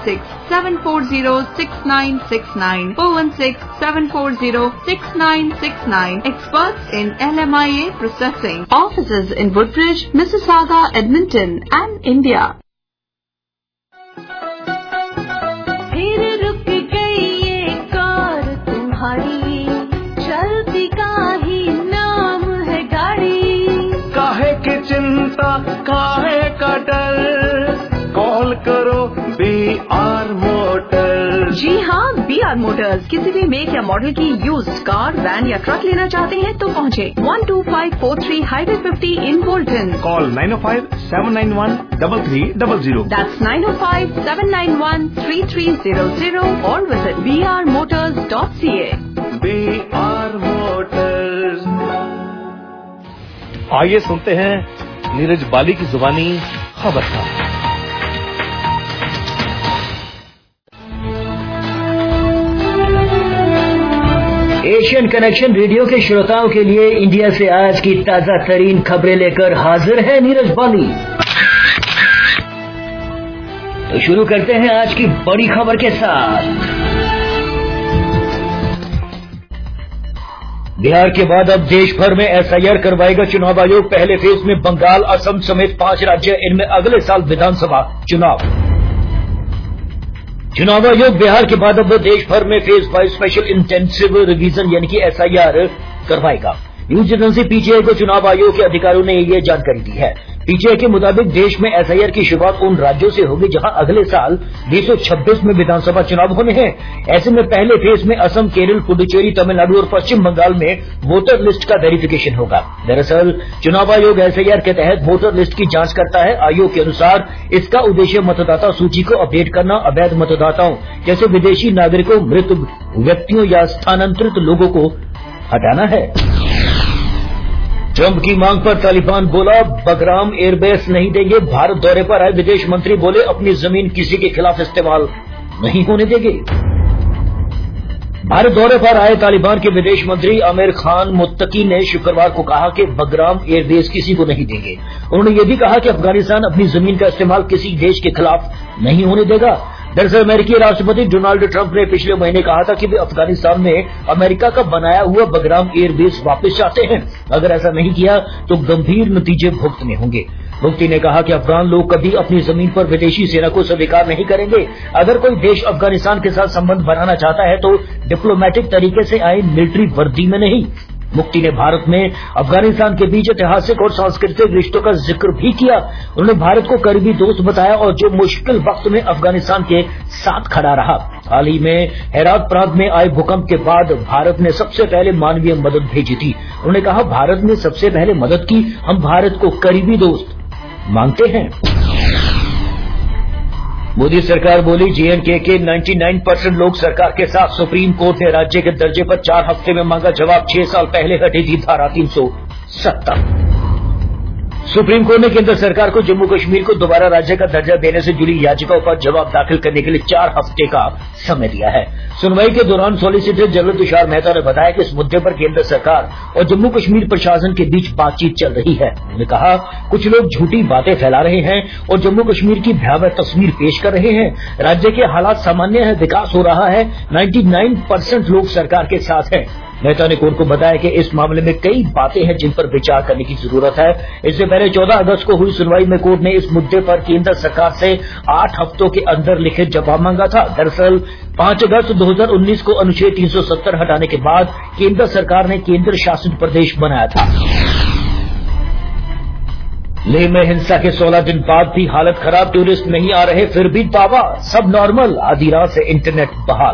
416-740-6969, 416-740-6969. Experts in LMIA processing. Offices in Woodbridge, Mississauga, Edmonton and India. फिर रुक गई ये कार तुम्हारी, चलती का ही नाम है गाड़ी। काहे की चिंता, काहे का डर, VR मोटर्स। किसी भी मेक या मॉडल की यूज्ड कार, वैन या ट्रक लेना चाहते हैं तो पहुँचे 12543 highway 50 in Bolton. Call 905-791-3300। That's 905-791-3300 or visit vrmotors.ca. VR Motors। आइए सुनते हैं नीरज बाली की जुबानी खबर का। एशियन कनेक्शन रेडियो के श्रोताओं के लिए इंडिया से आज की ताजा तरीन खबरें लेकर हाजिर है नीरज बाली। तो शुरू करते हैं आज की बड़ी खबर के साथ। बिहार के बाद अब देश भर में SIR करवाएगा चुनाव आयोग। पहले फेज में बंगाल, असम समेत 5 राज्य, इनमें अगले साल विधानसभा चुनाव। चुनाव आयोग बिहार के बाद अब देश भर में फेज 5 स्पेशल इंटेंसिव रिवीजन यानी कि SIR करवाएगा। न्यूज एजेंसी PTI को चुनाव आयोग के अधिकारियों ने ये जानकारी दी है। PTI के मुताबिक देश में SIR की शुरुआत उन राज्यों से होगी जहां अगले साल 2026 में विधानसभा चुनाव होने हैं। ऐसे में पहले फेज में असम, केरल, पुडुचेरी, तमिलनाडु और पश्चिम बंगाल में वोटर लिस्ट का वेरिफिकेशन होगा। दरअसल चुनाव आयोग SIR के तहत वोटर लिस्ट की जांच करता है। आयोग के अनुसार इसका उद्देश्य मतदाता सूची को अपडेट करना, अवैध मतदाताओं जैसे विदेशी नागरिकों, मृत व्यक्तियों या स्थानांतरित लोगों को हटाना है। ट्रंप की मांग पर तालिबान बोला, बगराम एयरबेस नहीं देंगे। भारत दौरे पर आए विदेश मंत्री बोले, अपनी जमीन किसी के खिलाफ इस्तेमाल नहीं होने देंगे। भारत दौरे पर आए तालिबान के विदेश मंत्री आमिर खान मुत्तकी ने शुक्रवार को कहा कि बगराम एयरबेस किसी को नहीं देंगे। उन्होंने ये भी कहा कि अफगानिस्तान अपनी जमीन का इस्तेमाल किसी देश के खिलाफ नहीं होने देगा। दरअसल अमेरिकी राष्ट्रपति डोनाल्ड ट्रंप ने पिछले महीने कहा था कि वे अफगानिस्तान में अमेरिका का बनाया हुआ बगराम एयरबेस वापस चाहते हैं। अगर ऐसा नहीं किया तो गंभीर नतीजे भुगतने होंगे। मुफ्ती ने कहा कि अफगान लोग कभी अपनी जमीन पर विदेशी सेना को स्वीकार नहीं करेंगे। अगर कोई देश अफगानिस्तान के साथ संबंध बनाना चाहता है तो डिप्लोमेटिक तरीके से आए, मिलिट्री वर्दी में नहीं। मुफ्ती ने भारत में अफगानिस्तान के बीच ऐतिहासिक और सांस्कृतिक रिश्तों का जिक्र भी किया। उन्होंने भारत को करीबी दोस्त बताया और जो मुश्किल वक्त में अफगानिस्तान के साथ खड़ा रहा। हाल ही में हेरात प्रांत में आए भूकंप के बाद भारत ने सबसे पहले मानवीय मदद भेजी थी। उन्होंने कहा, भारत ने सबसे पहले मदद की, हम भारत को करीबी दोस्त मानते हैं। मोदी सरकार बोली, JNK के 99% लोग सरकार के साथ। सुप्रीम कोर्ट ने राज्य के दर्जे पर 4 हफ्ते में मांगा जवाब। 6 साल पहले हटी थी धारा 370। सुप्रीम कोर्ट ने केंद्र सरकार को जम्मू कश्मीर को दोबारा राज्य का दर्जा देने से जुड़ी याचिकाओं पर जवाब दाखिल करने के लिए 4 हफ्ते का समय दिया है। सुनवाई के दौरान सॉलिसिटर जनरल तुषार मेहता ने बताया कि इस मुद्दे पर केंद्र सरकार और जम्मू कश्मीर प्रशासन के बीच बातचीत चल रही है। उन्होंने कहा, कुछ लोग झूठी बातें फैला रहे हैं और जम्मू कश्मीर की भयावह तस्वीर पेश कर रहे हैं। राज्य के हालात सामान्य है, विकास हो रहा है, 99% लोग सरकार के साथ हैं। मेहता ने कोर्ट को बताया कि इस मामले में कई बातें हैं जिन पर विचार करने की जरूरत है। इससे पहले 14 अगस्त को हुई सुनवाई में कोर्ट ने इस मुद्दे पर केंद्र सरकार से 8 हफ्तों के अंदर लिखित जवाब मांगा था। दरअसल 5 अगस्त 2019 को अनुच्छेद 370 हटाने के बाद केंद्र सरकार ने केंद्र शासित प्रदेश बनाया था। लेह में हिंसा के 16 दिन बाद भी हालत खराब, टूरिस्ट नहीं आ रहे, फिर भी दावा सब नॉर्मल। आधी रात से इंटरनेट बहाल।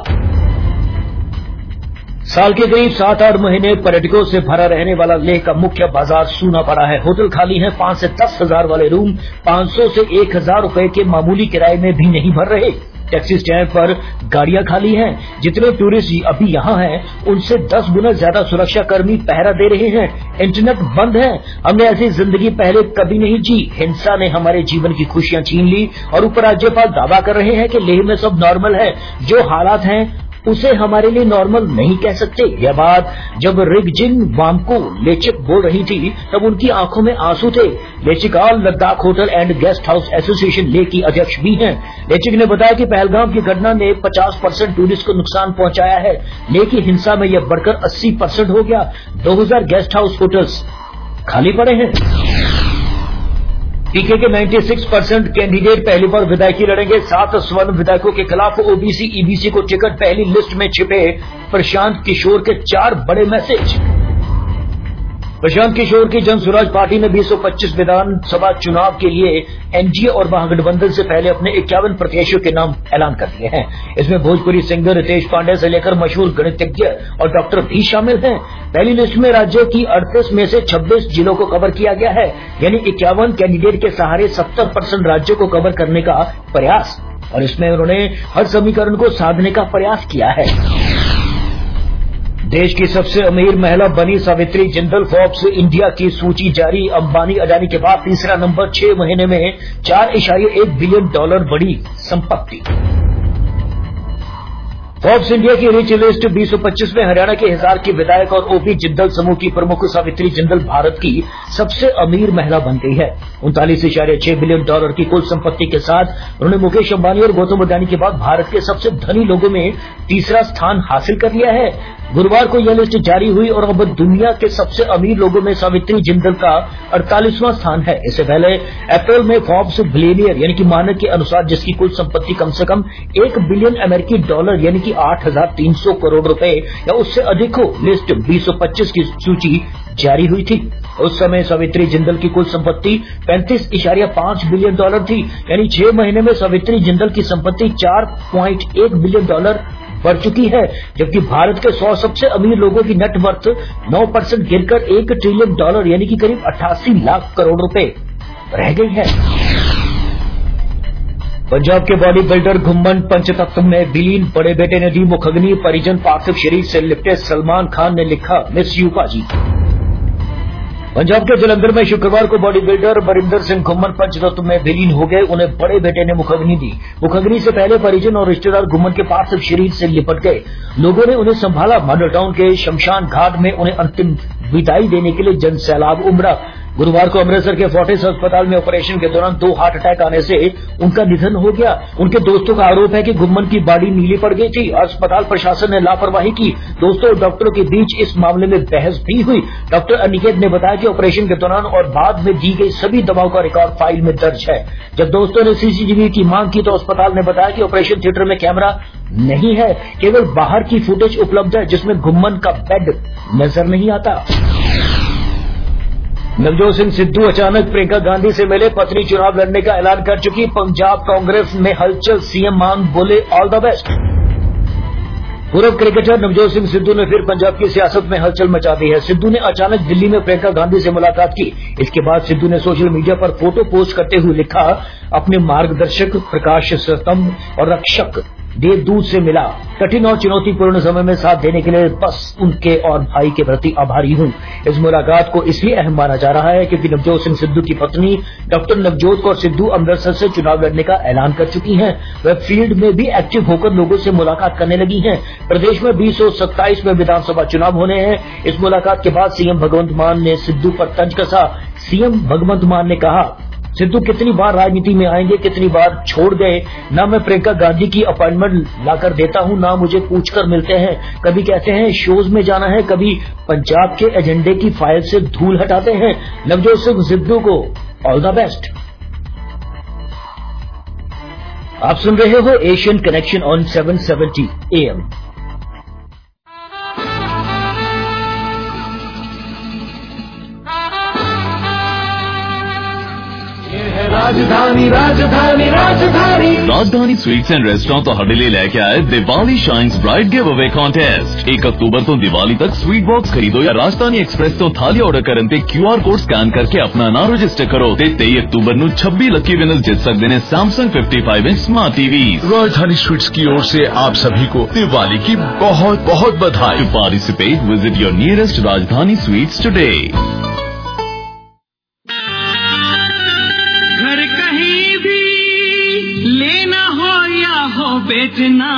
साल के करीब 7-8 महीने पर्यटकों से भरा रहने वाला लेह का मुख्य बाजार सूना पड़ा है। होटल खाली हैं, 5 से 10 हजार वाले रूम 500 से 1000 रुपए के मामूली किराए में भी नहीं भर रहे। टैक्सी स्टैंड पर गाड़ियां खाली हैं। जितने टूरिस्ट अभी यहां हैं उनसे 10 गुना ज्यादा सुरक्षा कर्मी पहरा दे रहे हैं। इंटरनेट बंद है। हमने ऐसी जिंदगी पहले कभी नहीं जी। हिंसा ने हमारे जीवन की खुशियां छीन ली और उपराज्यपाल दावा कर रहे हैं कि लेह में सब नॉर्मल है। जो हालात हैं उसे हमारे लिए नॉर्मल नहीं कह सकते। यह बात जब रिगजिन वामको लेचिक बोल रही थी तब उनकी आंखों में आंसू थे। लेचिक All Ladakh Hotel and Guest House Association Leh की अध्यक्ष भी हैं। लेचिक ने बताया कि पहलगाम की घटना ने 50% टूरिस्ट को नुकसान पहुंचाया है। लेह की हिंसा में यह बढ़कर 80% हो गया। 2000 गेस्ट हाउस होटल्स खाली पड़े हैं। पीके के 96% कैंडिडेट पहली बार विधायकी लड़ेंगे। 7 स्वर्ण विधायकों के खिलाफ ओबीसी ईबीसी को टिकट। पहली लिस्ट में छिपे प्रशांत किशोर के 4 बड़े मैसेज। प्रशांत किशोर की जन स्वराज पार्टी ने 225 विधानसभा चुनाव के लिए एनडीए और महागठबंधन से पहले अपने 51 प्रत्याशियों के नाम ऐलान कर दिए हैं। इसमें भोजपुरी सिंगर रितेश पांडे से लेकर मशहूर गणितज्ञ और डॉक्टर भी शामिल हैं। पहली लिस्ट में राज्य की 38 में से 26 जिलों को कवर किया गया है, यानी 51 कैंडिडेट के सहारे 70% राज्यों को कवर करने का प्रयास, और इसमें उन्होंने हर समीकरण को साधने का प्रयास किया है। देश की सबसे अमीर महिला बनी सावित्री जिंदल। फोर्ब्स इंडिया की सूची जारी। अंबानी अडानी के बाद तीसरा नंबर। 6 महीने में $4.1 बिलियन बढ़ी संपत्ति। फोर्ब्स इंडिया की रिच लिस्ट 225 में हरियाणा के हिसार की विधायक और ओपी जिंदल समूह की प्रमुख सावित्री जिंदल भारत की सबसे अमीर महिला बन गई है। $39.6 बिलियन की कुल संपत्ति के साथ उन्होंने मुकेश अंबानी और गौतम अडानी के बाद भारत के सबसे धनी लोगों में तीसरा स्थान हासिल कर लिया है। गुरुवार को यह लिस्ट जारी हुई और अब दुनिया के सबसे अमीर लोगों में सावित्री जिंदल का 48वां स्थान है। इससे पहले अप्रैल में फोर्ब्स बिलियनियर यानी कि मानक के अनुसार जिसकी कुल संपत्ति कम से कम $1 बिलियन अमेरिकी यानी कि 8,300 करोड़ रुपए या उससे अधिक हो, लिस्ट 225 की सूची जारी हुई थी। उस समय सावित्री जिंदल की कुल संपत्ति $35.5 बिलियन थी, यानी 6 महीने में सावित्री जिंदल की संपत्ति $4.1 बिलियन बढ़ चुकी है, जबकि भारत के 100 सबसे अमीर लोगों की नेटवर्थ 9% गिरकर $1 ट्रिलियन यानी कि करीब 88 लाख करोड़ रुपए रह गई है। पंजाब के बॉडी बिल्डर घुम्मन पंचतत्व में विलीन। बड़े बेटे ने दी मुखग्नि, परिजन पार्थिव शरीर से लिपटे। सलमान खान ने लिखा, मिस यू पाजी। पंजाब के जलंधर में शुक्रवार को बॉडी बिल्डर बरिंदर सिंह घुम्मन पंचतत्व में विलीन हो गए। उन्हें बड़े बेटे ने मुखग्नि दी। मुखग्नि से पहले परिजन और रिश्तेदार घुम्मन के पार्थिव शरीर से लिपट गए। लोगों ने उन्हें संभाला। मॉडल टाउन के शमशान घाट में उन्हें अंतिम विदाई देने के लिए जन सैलाब उमड़ा। गुरुवार को अमृतसर के फोर्टिस अस्पताल में ऑपरेशन के दौरान 2 हार्ट अटैक आने से उनका निधन हो गया। उनके दोस्तों का आरोप है कि घुम्मन की बॉडी नीली पड़ गई थी। अस्पताल प्रशासन ने लापरवाही की। दोस्तों और डॉक्टरों के बीच इस मामले में बहस भी हुई। डॉक्टर अनिकेत ने बताया कि ऑपरेशन के दौरान और बाद में दी गई सभी दवाओं का रिकॉर्ड फाइल में दर्ज है। जब दोस्तों ने सीसीटीवी की मांग की तो अस्पताल ने बताया कि ऑपरेशन थिएटर में कैमरा नहीं है, केवल बाहर की फुटेज उपलब्ध है जिसमें घुम्मन का बेड नजर नहीं आता। नवजोत सिंह सिद्धू अचानक प्रियंका गांधी से मिले। पत्नी चुनाव लड़ने का ऐलान कर चुकी। पंजाब कांग्रेस में हलचल। सीएम मान बोले ऑल द बेस्ट। पूर्व क्रिकेटर नवजोत सिंह सिद्धू ने फिर पंजाब की सियासत में हलचल मचा दी है। सिद्धू ने अचानक दिल्ली में प्रियंका गांधी से मुलाकात की। इसके बाद सिद्धू ने सोशल मीडिया पर फोटो पोस्ट करते हुए लिखा, अपने मार्गदर्शक, प्रकाश स्तंभ और रक्षक देवदूत से मिला। कठिन और चुनौतीपूर्ण समय में साथ देने के लिए बस उनके और भाई के प्रति आभारी हूं। इस मुलाकात को इसलिए अहम माना जा रहा है क्योंकि नवजोत सिंह सिद्धू की पत्नी डॉक्टर नवजोत कौर सिद्धू अमृतसर से चुनाव लड़ने का ऐलान कर चुकी हैं। वह फील्ड में भी एक्टिव होकर लोगों से मुलाकात करने लगी हैं। प्रदेश में 227 में विधानसभा चुनाव होने हैं। इस मुलाकात के बाद सीएम भगवंत मान ने सिद्धू पर तंज कसा। सीएम भगवंत मान ने कहा, सिद्धू कितनी बार राजनीति में आएंगे, कितनी बार छोड़ गए। ना मैं प्रियंका गांधी की अपॉइंटमेंट लाकर देता हूं, ना मुझे पूछकर मिलते हैं। कभी कहते हैं शोज में जाना है, कभी पंजाब के एजेंडे की फाइल से धूल हटाते हैं। नवजोत सिंह सिद्धू को ऑल द बेस्ट। आप सुन रहे हो एशियन कनेक्शन ऑन 770 AM। राजधानी राजधानी राजधानी राजधानी स्वीट्स एंड रेस्टोरेंट ਤੁਹਾਡੇ ਲਈ ਲੈ ਕੇ ਆਏ Diwali shines bright giveaway contest. 1 October ਤੋਂ ਦੀਵਾਲੀ ਤੱਕ ਸਵੀਟ ਬਾਕਸ ਖਰੀਦੋ ਜਾਂ ਰਾਜਧਾਨੀ ਐਕਸਪ੍ਰੈਸ ਤੋਂ ਥਾਲੀ ਆਰਡਰ ਕਰਨ ਤੇ QR ਕੋਡ ਸਕੈਨ ਕਰਕੇ ਆਪਣਾ ਨਾਮ ਰਜਿਸਟਰ ਕਰੋ ਤੇ 23 अक्टूबर ਨੂੰ 26 ਲੱਕੀ ਵਿਨਰਸ ਜਿੱਤ ਸਕਦੇ ਨੇ Samsung 55 inch smart TV. Rajdhani Sweets की ओर से आप सभी को दिवाली की बहुत बहुत बधाई। To participate visit your nearest Rajdhani Sweets today. घर कहीं भी लेना हो या हो बेचना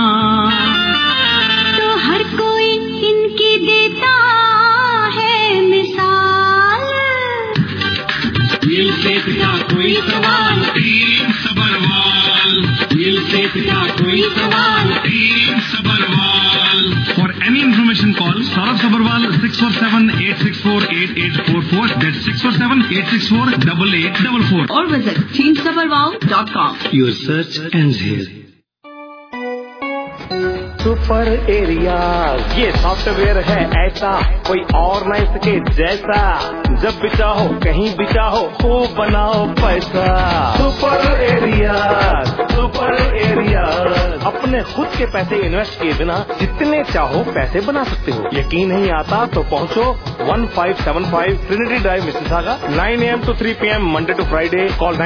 तो हर कोई इनकी देता है मिसाल। मिल सेठ का कोई सवाल टीम सबरवाल। मिल सेठ का कोई सवाल team Sabharwal. For any information call Saurabh Sabharwal 647-864-8844. That's 647-864-8844. Or visit teamsabharwal.com. Your search ends here. तो सुपर एरिया। ये सॉफ्टवेयर है ऐसा कोई और ना इसके जैसा, जब भी चाहो कहीं भी चाहो खूब बनाओ पैसा। Super area, super area. अपने खुद के पैसे इन्वेस्ट किए बिना जितने चाहो पैसे बना सकते हो। यकीन नहीं आता तो पहुंचो 1575 Trinity Drive Mississauga, 9 AM to 3 PM Monday to Friday. Call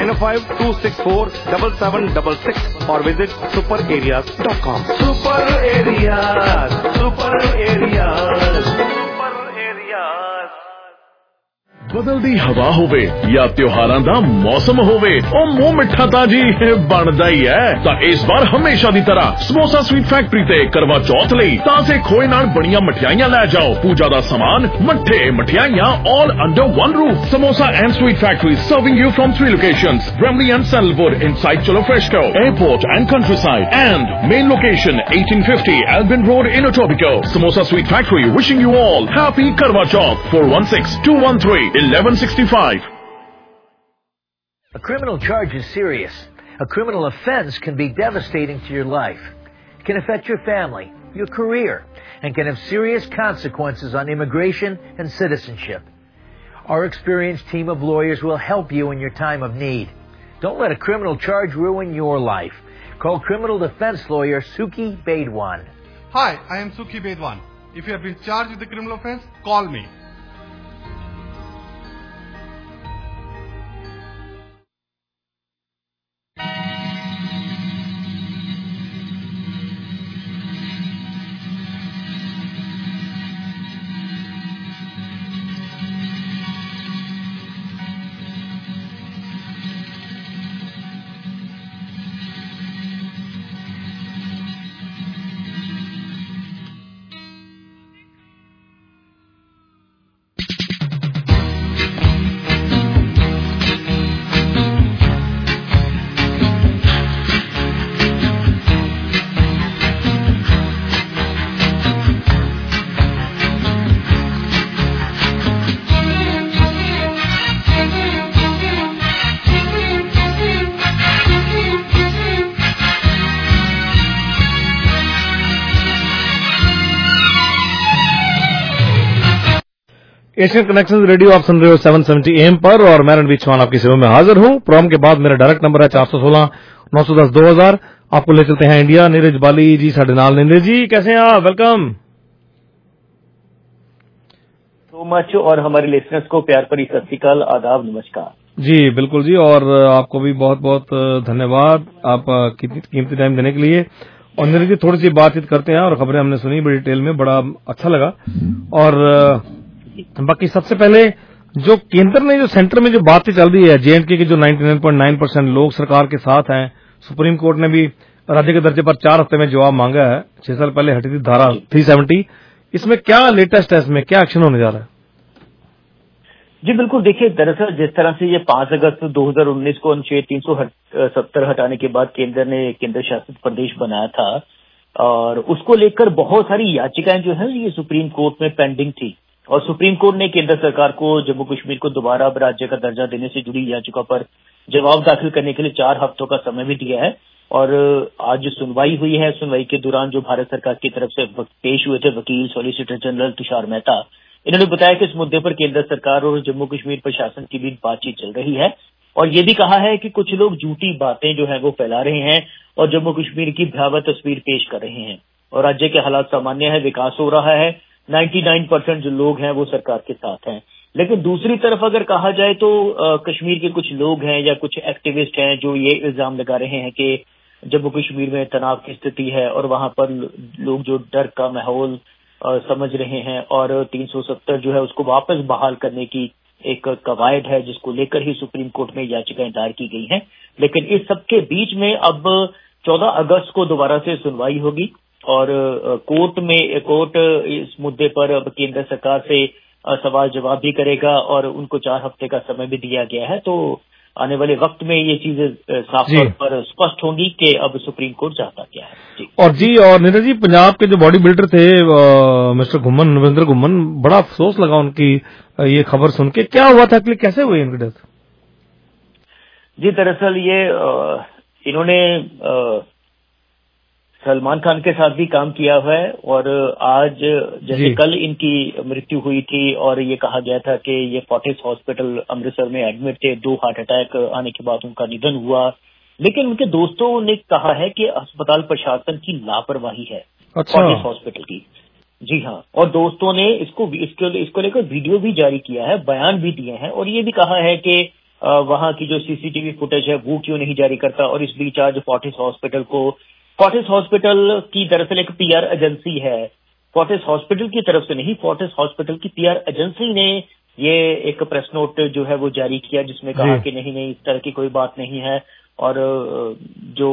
905-264-7766 or visit superareas.com. Super Areas, Super Areas, Super Areas। ਬਦਲਦੀ ਹਵਾ ਹੋਵੇ ਜਾਂ ਤਿਉਹਾਰਾਂ ਦਾ ਮੌਸਮ ਹੋਵੇ, ਉਹ ਮੂੰਹ ਮਿੱਠਾ ਤਾਂ ਜੀ ਬਣਦਾ ਹੀ ਹੈ। ਤਾਂ ਇਸ ਵਾਰ ਹਮੇਸ਼ਾ ਦੀ ਤਰ੍ਹਾਂ ਸਮੋਸਾ ਸਵੀਟ ਫੈਕਟਰੀ ਤੇ ਕਰਵਾ ਚੌਥ ਲਈ ਤਾਜ਼ੇ ਖੋਏ ਨਾਲ ਬਣੀਆਂ ਮਠਿਆਈਆਂ ਲੈ ਜਾਓ। ਪੂਜਾ ਦਾ ਸਮਾਨ, ਮੱਠੇ, ਮਠਿਆਈਆਂ all under one roof. Samosa and Sweet Factory serving you from 3 locations: Bramley and Sandalwood inside Cholo Fresco, Airport and Countryside, and main location 1850 Albin Road in Etobicoke. Samosa Sweet Factory wishing you all happy Karwa Chauth. 416-213-1165. A criminal charge is serious. A criminal offense can be devastating to your life. It can affect your family, your career, and can have serious consequences on immigration and citizenship. Our experienced team of lawyers will help you in your time of need. Don't let a criminal charge ruin your life. Call criminal defense lawyer Suki Bedwan. Hi, I am Suki Bedwan. If you have been charged with a criminal offense, call me. Asian Connection Radio आप सुन रहे हो 770 AM पर, और मैं रणवीर चौहान आपकी सेवा में हाजिर हूं। प्रोग्राम के बाद मेरा डायरेक्ट नंबर है 416-910-2000। आपको ले चलते हैं इंडिया। नीरज बाली जी साढ़े नाल। नीरज जी कैसे हैं आप? वेलकम सो मच, और हमारे लिसनर्स को प्यार भरी सत श्री अकाल, आदाब, नमस्कार जी। बिल्कुल जी, और आपको भी बहुत बहुत धन्यवाद आप कीमती टाइम देने के लिए। और नीरज जी थोड़ी सी बातचीत करते हैं, और खबरें हमने सुनी बड़ी डिटेल में, बड़ा अच्छा लगा। और बाकी सबसे पहले जो केंद्र ने, जो सेंटर में जो बातें चल रही है J&K के जो 99.9% लोग सरकार के साथ हैं, सुप्रीम कोर्ट ने भी राज्य के दर्जे पर 4 हफ्ते में जवाब मांगा है। 6 साल पहले हटी थी धारा 370। इसमें क्या लेटेस्ट है, इसमें क्या एक्शन होने जा रहा है? जी बिल्कुल, देखिए दरअसल जिस तरह से ये 5 अगस्त 2019 को अनुच्छेद 370 हटाने के बाद केंद्र ने केंद्र शासित प्रदेश बनाया था, और उसको लेकर बहुत सारी याचिकाएं जो है ये सुप्रीम कोर्ट में पेंडिंग थी, और सुप्रीम कोर्ट ने केंद्र सरकार को जम्मू कश्मीर को दोबारा राज्य का दर्जा देने से जुड़ी याचिका पर जवाब दाखिल करने के लिए 4 हफ्तों का समय भी दिया है। और आज सुनवाई हुई है। सुनवाई के दौरान जो भारत सरकार की तरफ से पेश हुए थे वकील सॉलिसिटर जनरल तुषार मेहता, इन्होंने बताया कि इस मुद्दे पर केंद्र सरकार और जम्मू कश्मीर प्रशासन की भी बातचीत चल रही है, और ये भी कहा है कि कुछ लोग झूठी बातें जो है वो फैला रहे हैं और जम्मू कश्मीर की भयावह तस्वीर पेश कर रहे हैं, और राज्य के हालात सामान्य है, विकास हो रहा है, 99% जो लोग हैं वो सरकार के साथ हैं। लेकिन दूसरी तरफ अगर कहा जाए तो कश्मीर के कुछ लोग हैं या कुछ एक्टिविस्ट हैं जो ये इल्जाम लगा रहे हैं कि जम्मू कश्मीर में तनाव की स्थिति है और वहां पर लोग जो डर का माहौल समझ रहे हैं, और 370 जो है उसको वापस बहाल करने की एक कवायद है जिसको लेकर ही सुप्रीम कोर्ट में याचिकाएं दायर की गई हैं। लेकिन इस सबके बीच में अब 14 अगस्त को दोबारा से सुनवाई होगी, और कोर्ट इस मुद्दे पर अब केंद्र सरकार से सवाल जवाब भी करेगा, और उनको 4 हफ्ते का समय भी दिया गया है। तो आने वाले वक्त में ये चीजें साफ तौर पर स्पष्ट होंगी कि अब सुप्रीम कोर्ट चाहता क्या है। और नीरज जी, पंजाब के जो बॉडी बिल्डर थे मिस्टर घुम्मन, नरेंद्र घुम्मन, बड़ा अफसोस लगा उनकी ये खबर सुन के। क्या हुआ था, कैसे हुई इनकी डेथ? जी दरअसल ये इन्होंने सलमान खान के साथ भी काम किया हुआ है और आज जैसे कल इनकी मृत्यु हुई थी और ये कहा गया था कि ये फोर्टिस हॉस्पिटल अमृतसर में एडमिट थे, 2 हार्ट अटैक आने के बाद उनका निधन हुआ, लेकिन उनके दोस्तों ने कहा है कि अस्पताल प्रशासन की लापरवाही है फोर्टिस हॉस्पिटल की। जी हाँ, और दोस्तों ने इसको लेकर वीडियो भी जारी किया है, बयान भी दिए हैं और ये भी कहा है कि वहां की जो सीसीटीवी फुटेज है वो क्यों नहीं जारी करता। और इस बीच आज फोर्टिस हॉस्पिटल की दरअसल एक पीआर एजेंसी है, फोर्टिस हॉस्पिटल की तरफ से नहीं, फोर्टिस हॉस्पिटल की पीआर एजेंसी ने ये एक प्रेस नोट जो है वो जारी किया जिसमें कहा कि नहीं इस तरह की कोई बात नहीं है और जो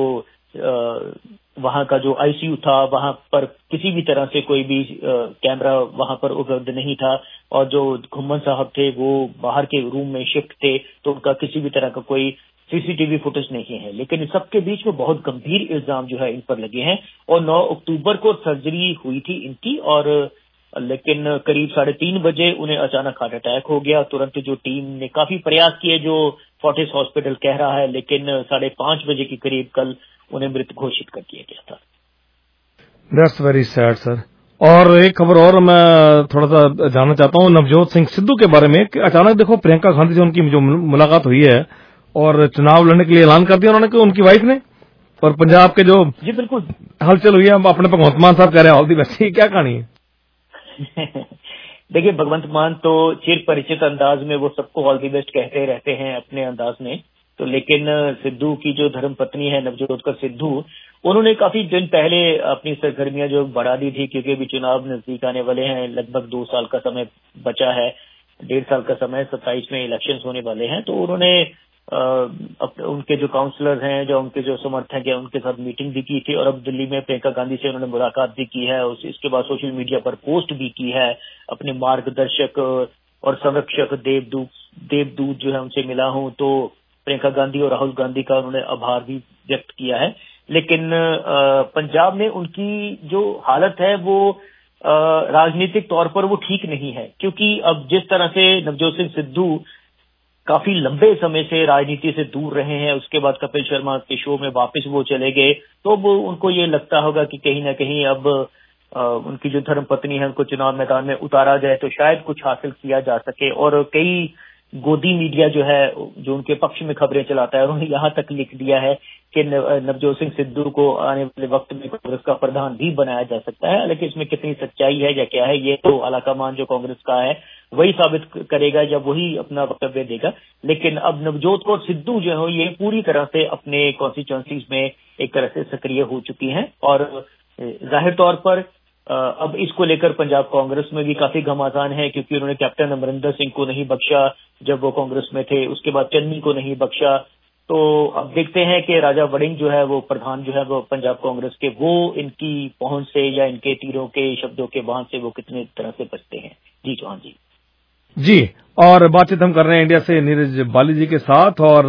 वहां का जो आईसीयू था वहां पर किसी भी तरह से कोई भी कैमरा वहां पर उपलब्ध नहीं था और जो घुम्मन साहब थे वो बाहर के रूम में शिफ्ट थे तो उनका किसी भी तरह का कोई सीसीटीवी फुटेज नहीं है। लेकिन इस सबके बीच में बहुत गंभीर इल्जाम जो है इन पर लगे हैं और 9 अक्टूबर को सर्जरी हुई थी इनकी और लेकिन करीब 3:30 बजे उन्हें अचानक हार्ट अटैक हो गया। तुरंत जो टीम ने काफी प्रयास किए जो फोर्टिस हॉस्पिटल कह रहा है, लेकिन 5:30 बजे के करीब कल उन्हें मृत घोषित कर दिया गया था। That's very sad sir. और एक खबर और मैं थोड़ा सा जानना चाहता हूँ नवजोत सिंह सिद्धू के बारे में। अचानक देखो प्रियंका गांधी से उनकी जो मुलाकात हुई है और चुनाव लड़ने के लिए ऐलान कर दिया उन्होंने उनकी वाइफ ने, और पंजाब के जो जी बिल्कुल हलचल हुई है अपने भगवंत मान साहब कह रहे हैं ऑल दी बेस्ट, क्या कहानी है? देखिए भगवंत मान तो चिर परिचित अंदाज में वो सबको ऑल दी बेस्ट कहते रहते हैं अपने अंदाज में, तो लेकिन सिद्धू की जो धर्म पत्नी है नवजोत कौर सिद्धू, उन्होंने काफी दिन पहले अपनी सरगर्मियां जो बढ़ा दी थी क्योंकि अभी चुनाव नजदीक आने वाले हैं, लगभग 2 साल का समय बचा है, 1.5 साल का समय, 27 में इलेक्शंस होने वाले हैं। तो उन्होंने उनके जो काउंसलर हैं जो उनके जो समर्थक हैं उनके साथ मीटिंग भी की थी और अब दिल्ली में प्रियंका गांधी से उन्होंने मुलाकात भी की है। इसके बाद सोशल मीडिया पर पोस्ट भी की है, अपने मार्गदर्शक और संरक्षक देवदूत जो है उनसे मिला हूं, तो प्रियंका गांधी और राहुल गांधी का उन्होंने आभार भी व्यक्त किया है। लेकिन पंजाब में उनकी जो हालत है वो राजनीतिक तौर पर वो ठीक नहीं है, क्योंकि अब जिस तरह से नवजोत सिंह सिद्धू काफी लंबे समय से राजनीति से दूर रहे हैं, उसके बाद कपिल शर्मा के शो में वापस वो चले गए, तो वो उनको ये लगता होगा कि कहीं ना कहीं अब उनकी जो धर्म पत्नी है उनको चुनाव मैदान में उतारा जाए तो शायद कुछ हासिल किया जा सके। और कई गोदी मीडिया जो है जो उनके पक्ष में खबरें चलाता है उन्होंने यहाँ तक लिख दिया है कि नवजोत सिंह सिद्धू को आने वाले वक्त में कांग्रेस का प्रधान भी बनाया जा सकता है। हालांकि इसमें कितनी सच्चाई है या क्या है ये तो आलाकमान जो कांग्रेस का है वही साबित करेगा या वही अपना वक्तव्य देगा। लेकिन अब नवजोत कौर सिद्धू जो है ये पूरी तरह से अपने कॉन्स्टिट्यूएंसीज में एक तरह से सक्रिय हो चुकी हैं और जाहिर तौर पर अब इसको लेकर पंजाब कांग्रेस में भी काफी घमासान है, क्योंकि उन्होंने कैप्टन अमरिंदर सिंह को नहीं बख्शा जब वो कांग्रेस में थे, उसके बाद चन्नी को नहीं बख्शा। तो अब देखते हैं कि राजा वड़िंग जो है वो प्रधान जो है वो पंजाब कांग्रेस के, वो इनकी पहुंच से या इनके तीरों के शब्दों के बांध से वो कितने तरह से बचते हैं। जी चौहान जी। और बातचीत हम कर रहे हैं इंडिया से नीरज बाली जी के साथ और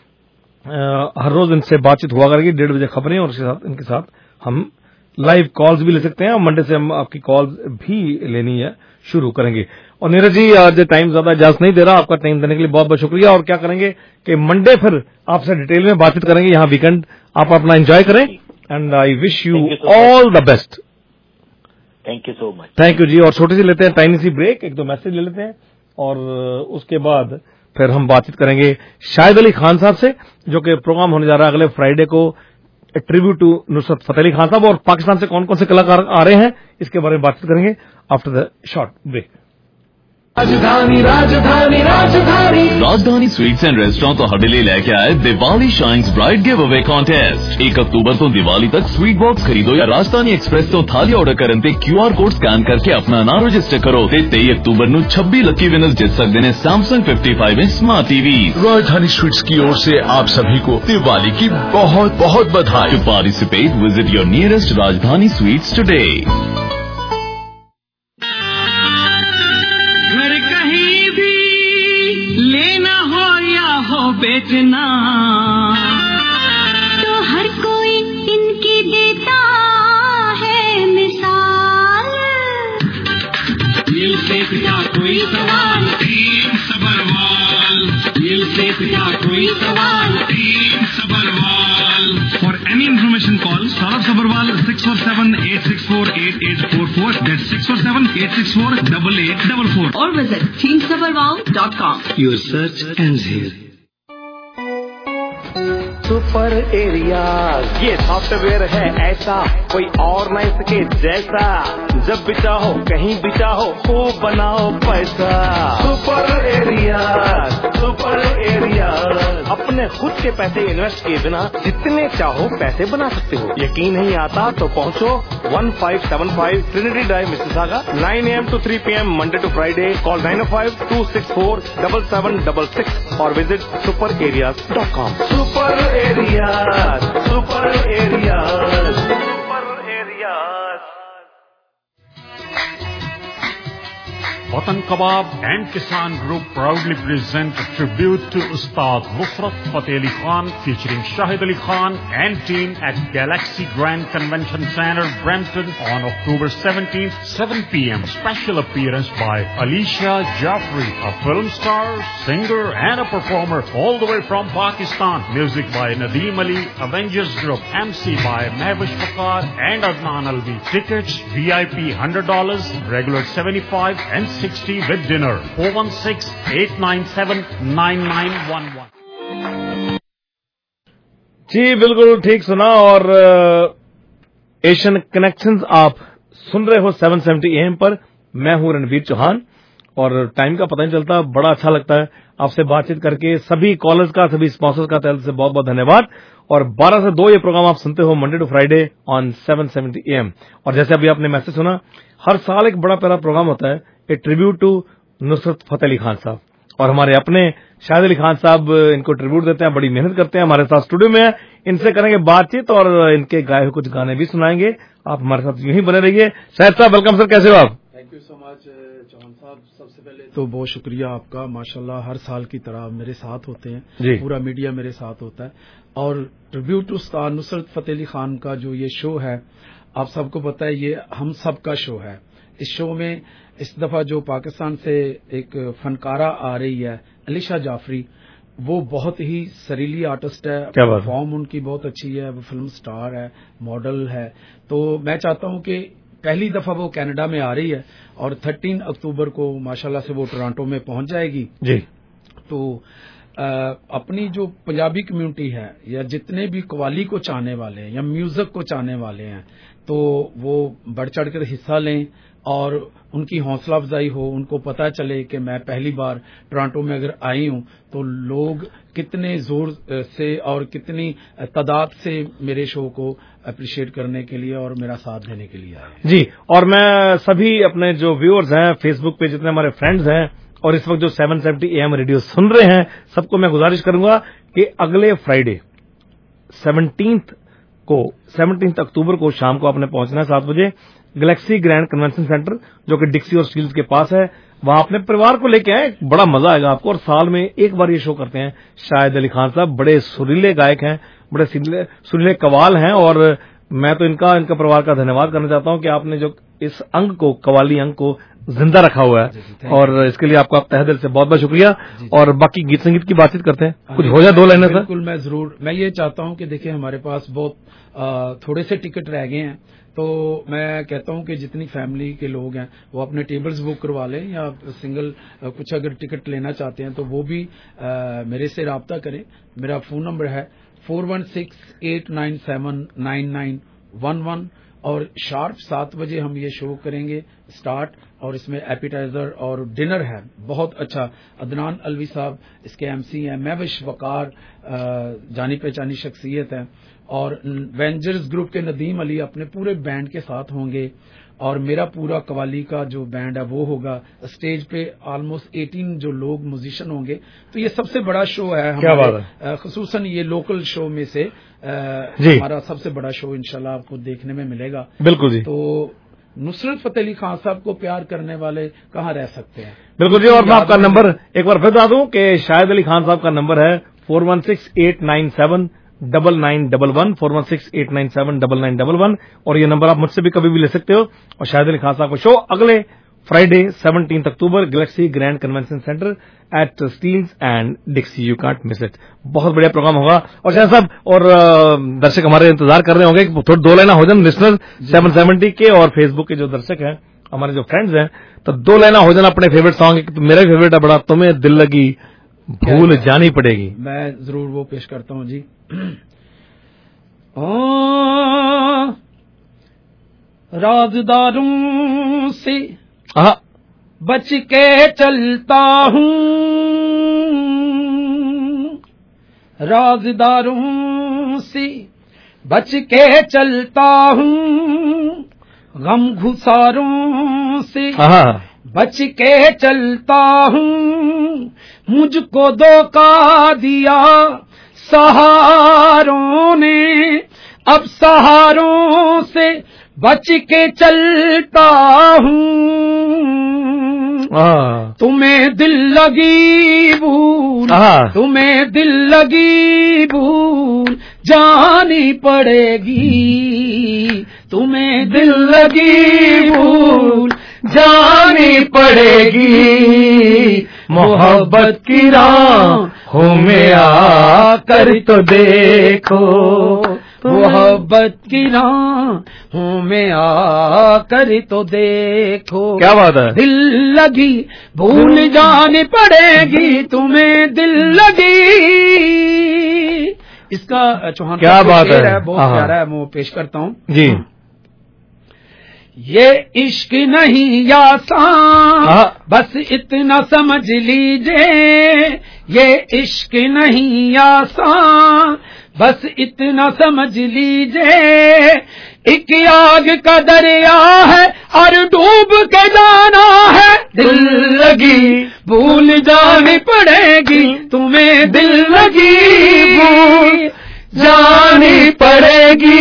हर रोज इनसे बातचीत हुआ करेगी 1:30 बजे खबरें और इनके साथ हम लाइव कॉल्स भी ले सकते हैं और मंडे से हम आपकी कॉल्स भी लेनी है शुरू करेंगे। और नीरज जी आज टाइम ज्यादा इजाजत नहीं दे रहा, आपका टाइम देने के लिए बहुत बहुत शुक्रिया। और क्या करेंगे कि मंडे फिर आपसे डिटेल में बातचीत करेंगे, यहाँ वीकेंड आप अपना एंजॉय करें and I wish you all the best. Thank you so much. Thank you जी। और छोटी सी लेते हैं टाइनी सी ब्रेक, 1-2 मैसेज ले लेते हैं और उसके बाद फिर हम बातचीत करेंगे शाहिद अली खान साहब से, जो कि प्रोग्राम होने जा रहा है अगले फ्राइडे को, ट्रिब्यूट टू नुसरत फतेह अली खान साहब। और पाकिस्तान से कौन कौन से कलाकार आ रहे हैं इसके बारे में बातचीत करेंगे आफ्टर द शॉर्ट ब्रेक। राजधानी राजधानी राजधानी राजधानी स्वीट्स एंड रेस्टोरेंट ਤੁਹਾਡੇ ਲਈ ਲੈ ਕੇ ਆਏ Diwali shines bright giveaway contest. 1 October ਤੋਂ ਦੀਵਾਲੀ ਤੱਕ स्वीट बॉक्स खरीदो या राजधानी एक्सप्रेस ਤੋਂ थाली ऑर्डर ਕਰਨ ਤੇ QR ਕੋਡ ਸਕੈਨ ਕਰਕੇ ਆਪਣਾ ਨਾਮ ਰਜਿਸਟਰ ਕਰੋ ਤੇ 23 अक्टूबर ਨੂੰ 26 लकी विनर्स जीत सकते हैं Samsung 55 inch smart TV. Rajdhani Sweets की ओर से आप सभी को दिवाली की बहुत बहुत बधाई। To participate visit your nearest Rajdhani Sweets today. लेना हो या हो बेचना तो हर कोई इनकी देता है मिसाल। दिल से पिता कोई सवाल तीन सबरवाल, दिल से पिता कोई सवाल तीन Sabharwal. For any information call Saurabh Sabharwal 647-864-8844. That's 647-864-8844. Or visit teamsuperwow.com. Your search ends here. Super area ये सॉफ्टवेयर है ऐसा कोई और नहीं सके जैसा, जब भी चाहो कहीं भी चाहो खूब बनाओ पैसा। सुपर एरिया अपने खुद के पैसे इन्वेस्ट किए बिना जितने चाहो पैसे बना सकते हो। यकीन नहीं आता तो पहुंचो 1575 Trinity Drive Mississauga 9 AM to 3 PM Monday to Friday. Call 905-264-7766 or visit superareas.com. Super Areas. Watan Kebab and Kisan Group proudly present a tribute to Ustad Nusrat Fateh Ali Khan featuring Shahid Ali Khan and team at Galaxy Grand Convention Center, Brampton on October 17th, 7 PM. Special appearance by Alisha Jaffrey, a film star, singer and a performer all the way from Pakistan. Music by Nadeem Ali, Avengers Group, MC by Mehwish Fakar and Adnan Alvi. Tickets VIP $100, regular $75 and $60 with dinner. 416-897-9911. जी बिल्कुल ठीक सुना। और एशियन कनेक्शंस आप सुन रहे हो 770 AM पर। मैं हूं रणवीर चौहान और टाइम का पता नहीं चलता, बड़ा अच्छा लगता है आपसे बातचीत करके। सभी कॉलर्स का, सभी स्पॉन्सर्स का तहे से बहुत बहुत धन्यवाद। और 12 से 2 ये प्रोग्राम आप सुनते हो Monday to Friday on 770 AM। और जैसे अभी आपने मैसेज सुना, हर साल एक बड़ा प्यारा प्रोग्राम होता है, a tribute to Nusrat Fateh Ali Khan साहब। और हमारे अपने शाहिद अली खान साहब इनको ट्रिब्यूट देते हैं, बड़ी मेहनत करते हैं, हमारे साथ स्टूडियो में है। इनसे करेंगे बातचीत और इनके गाए हुए कुछ गाने भी सुनाएंगे। आप हमारे साथ यूं ही बने रहिए। शाहिद साहब वेलकम सर, कैसे हो आप? Thank you so much Chauhan साहब। सबसे पहले तो बहुत शुक्रिया आपका, माशाल्लाह हर साल की तरह मेरे साथ होते हैं, पूरा मीडिया मेरे साथ होता है। और ट्रिब्यूट टू उस्ताद नुसरत फतेह अली खान का जो ये शो है, आप सबको पता है ये हम सब का शो है। इस शो में इस दफा जो पाकिस्तान से एक फनकारा आ रही है अलीशा जाफरी, वो बहुत ही सरीली आर्टिस्ट है, फॉर्म उनकी बहुत अच्छी है, वो फिल्म स्टार है, मॉडल है। तो मैं चाहता हूं कि पहली दफा वो कनाडा में आ रही है और 13 अक्टूबर को माशाल्लाह से वो टोरंटो में पहुंच जाएगी जी। तो अपनी जो पंजाबी कम्युनिटी है या जितने भी कव्वाली को चाहने वाले हैं या म्यूजिक को चाहने वाले हैं, तो वो बढ़ चढ़ कर हिस्सा लें और उनकी हौसला अफजाई हो, उनको पता चले कि मैं पहली बार टोरंटो में अगर आई हूं तो लोग कितने जोर से और कितनी तादाद से मेरे शो को अप्रिशिएट करने के लिए और मेरा साथ देने के लिए आए जी। और मैं सभी अपने जो व्यूअर्स हैं फेसबुक पे, जितने हमारे फ्रेंड्स हैं और इस वक्त जो 770 AM रेडियो सुन रहे हैं, सबको मैं गुजारिश करूंगा कि अगले फ्राइडे 17 अक्टूबर को शाम को आपने पहुंचना है 7 बजे गैलेक्सी ग्रैंड कन्वेंशन सेंटर, जो कि डिक्सी और स्टील्स के पास है। वहां अपने परिवार को लेके आए, बड़ा मजा आएगा आपको। और साल में एक बार ये शो करते हैं शाहिद अली खान साहब, बड़े सुरीले गायक हैं, बड़े सुरीले कवाल हैं। और मैं तो इनका परिवार का धन्यवाद करना चाहता हूं कि आपने जो इस अंग को, कवाली अंग को जिंदा रखा हुआ है, और इसके लिए आपका तहे दिल से बहुत बहुत शुक्रिया। और बाकी गीत संगीत की बातचीत करते हैं, कुछ हो जाए 2 लाइनें सर। बिल्कुल, मैं जरूर, मैं ये चाहता हूं कि देखिए हमारे पास बहुत थोड़े से टिकट रह गए हैं, तो मैं कहता हूं कि जितनी फैमिली के लोग हैं वो अपने टेबल्स बुक करवा लें, या सिंगल कुछ अगर टिकट लेना चाहते हैं तो वो भी मेरे से राब्ता करें। मेरा फोन नंबर है 416-897-9911 और शार्प 7 बजे हम ये शो करेंगे स्टार्ट। और इसमें एपिटाइजर और डिनर है बहुत अच्छा। अदनान अलवी साहब इसके MC हैं, महविश वकार जानी पहचानी शख्सियत है, और वेंजर्स ग्रुप के नदीम अली अपने पूरे बैंड के साथ होंगे, और मेरा पूरा कवाली का जो बैंड है वो होगा। स्टेज पे ऑलमोस्ट 18 जो लोग म्यूजिशियन होंगे। तो ये सबसे बड़ा शो है हमारे, खुसूसन ये लोकल शो में से हमारा सबसे बड़ा शो इंशाल्लाह आपको देखने में मिलेगा। बिल्कुल जी। तो नुसरत फतेह अली खान साहब को प्यार करने वाले कहाँ रह सकते हैं। बिल्कुल जी। और मैं आपका नंबर एक बार फिर बता दूं कि शाहिद अली खान साहब का नंबर है 416-897-9911 416-897-9911। और ये नंबर आप मुझसे भी कभी भी ले सकते हो। और शाहिद अली खान साहब का शो अगले Friday 17th October, Galaxy Grand Convention Center at Steels and Dixie. You can't miss it. बहुत बढ़िया प्रोग्राम होगा और शायद साहब और दर्शक हमारे इंतजार कर रहे होंगे कि थोड़ी 2 लाइना हो जाए लिसनर 770 के और फेसबुक के जो दर्शक हैं हमारे जो फ्रेंड्स हैं तो 2 लाइना हो जाना अपने फेवरेट सॉन्ग। तो मेरा फेवरेट है बड़ा, तुम्हें दिल लगी भूल जानी पड़ेगी। मैं जरूर वो पेश करता हूँ जी। राज़दारों से बच के चलता हूँ, राज़दारों से बच के चलता हूँ, गम घुसारों से बच के चलता हूँ, मुझको धोखा दिया सहारों ने, अब सहारों से बच के चलता हूँ, तुम्हें दिल लगी भूल, तुम्हें दिल लगी भूल जानी पड़ेगी, तुम्हें दिल लगी भूल जानी पड़ेगी, मोहब्बत की राहों में आकर तो देखो, मोहब्बत की राहों में आकर तो देखो। क्या बात है। दिल लगी भूल जानी पड़ेगी, तुम्हें दिल लगी। इसका चौहान क्या बात है, बहुत प्यारा है, मैं पेश करता हूँ जी। ये इश्क नहीं आसान, बस इतना समझ लीजिए, ये इश्क नहीं आसान, बस इतना समझ लीजिए, एक आग का दरिया है और डूब के जाना है, दिल लगी भूल जानी पड़ेगी, तुम्हें दिल लगी भूल जानी पड़ेगी,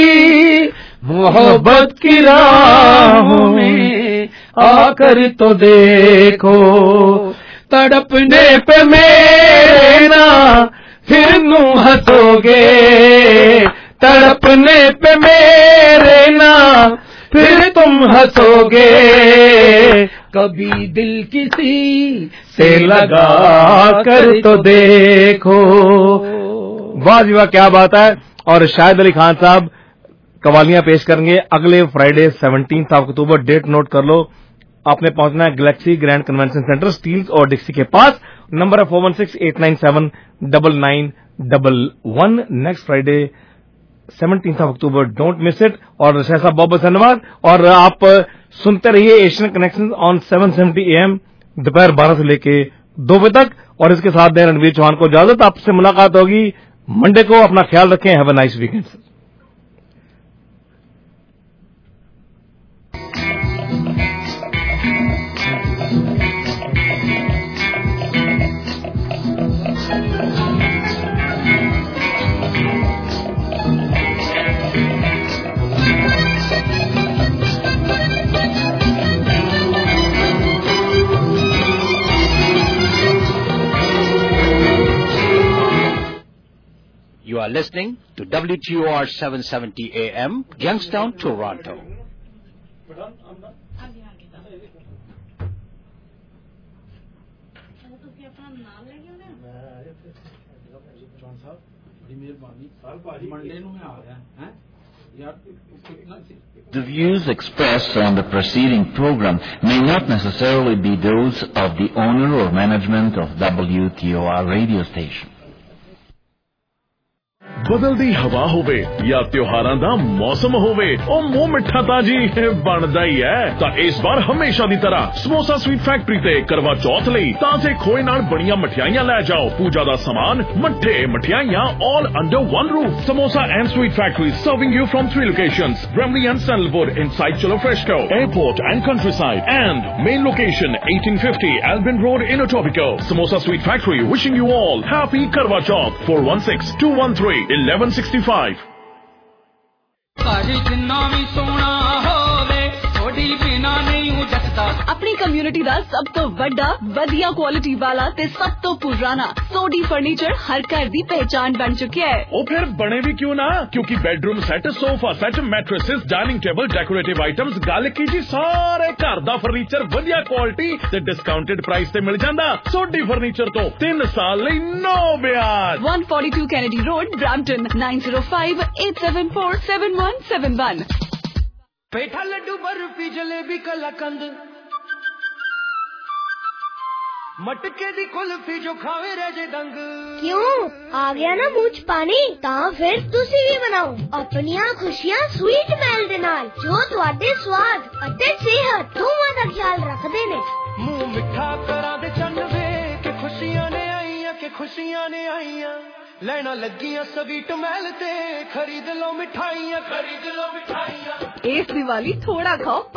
मोहब्बत की राहों में आकर तो देखो, तड़पने पे मेरे ना फिर तुम हंसोगे, तड़पने पे मेरे ना फिर तुम हंसोगे, कभी दिल किसी से लगा कर तो देखो। वाह जी वाह, क्या बात है। और शाहिद अली खान साहब कवालियां पेश करेंगे अगले फ्राइडे 17 अक्टूबर। डेट नोट कर लो, आपने पहुंचना है Galaxy Grand Convention Centre Steeles और डिक्सी के पास। नंबर है 4168979911। Next Friday 17 October, don't miss it. और शाह साहब बहुत बहुत धन्यवाद। और आप सुनते रहिए एशियन कनेक्शन ऑन 770 AM दोपहर 12 से लेके 2 बजे तक। और इसके साथ दें रणवीर चौहान को इजाजत। आपसे मुलाकात होगी मंडे को। अपना ख्याल रखें। Have a nice weekend. You are listening to WTOR 770 AM, Youngstown, Toronto. The views expressed on the preceding program may not necessarily be those of the owner or management of WTOR radio station. ਬਦਲਦੀ ਹਵਾ ਹੋਵੇ ਜਾਂ ਤਿਉਹਾਰਾਂ ਦਾ ਮੌਸਮ ਹੋਵੇ, ਉਹ ਮੂੰਹ ਮਿੱਠਾ ਤਾਂ ਜੀ ਬਣਦਾ ਹੀ ਹੈ। ਤਾਂ ਇਸ ਵਾਰ ਹਮੇਸ਼ਾ ਦੀ ਤਰ੍ਹਾਂ ਸਮੋਸਾ ਸਵੀਟ ਫੈਕਟਰੀ ਤੇ ਕਰਵਾ ਚੌਥ ਲਈ ਤਾਜ਼ੇ ਖੋਏ ਨਾਲ ਬਣੀਆਂ ਮਠਿਆਈਆਂ ਲੈ ਜਾਓ। ਪੂਜਾ ਦਾ ਸਮਾਨ, ਮੱਠੇ, ਮਠਿਆਈਆਂ, all under one roof. Samosa and Sweet Factory serving you from 3 locations: Bramley and Sandalwood inside Chilo Fresco, Airport and Countryside, and main location 1850 Albin Road in Etobicoke. Samosa Sweet Factory wishing you all happy Karwa Chauth. 416-213-1165. ਘਰ ਜਿੰਨਾ ਵੀ ਸੋਹਣਾ ਹੋਵੇ ਥੋੜੀ ਬਿਨਾ ਨਹੀਂ सस्ता। अपनी कम्युनिटी दा सब तो बड़ा वधिया क्वालिटी वाला ते सब तो पुराना सोडी फर्नीचर हर घर दी पहचान बन चुकी है। ओ फिर बने भी क्यों ना, क्योंकि bedroom set, sofa set, mattresses, dining table, decorative items, गल की जी सारे घर दा फर्नीचर वधिया क्वालिटी ते डिस्काउंटेड प्राइस ते मिल जांदा। सोडी फर्नीचर तो 3 साल लई नो ब्याज। 142 Kennedy Road, Brampton 9058747171। Petha laddu barfi jalebi kalakand मटके दी कुल्फी जो खावे रह जे दंग। क्यों आ गया ना मुंह च पानी? तां फिर तुसी भी बनाओ अपनियां खुशियां स्वीट मैल दे नाल, जो तुहाडे स्वाद अते सेहत दोवां दा ख्याल रखदे ने। मुंह मिठा करा दे चन्न वे के खुशियां ने आईयां, के खुशियां ने आईयां। लेना लगियां स्वीट मैल ते खरीद लो मिठाइयां, खरीद लो मिठाइयां। इस दिवाली थोड़ा खाओ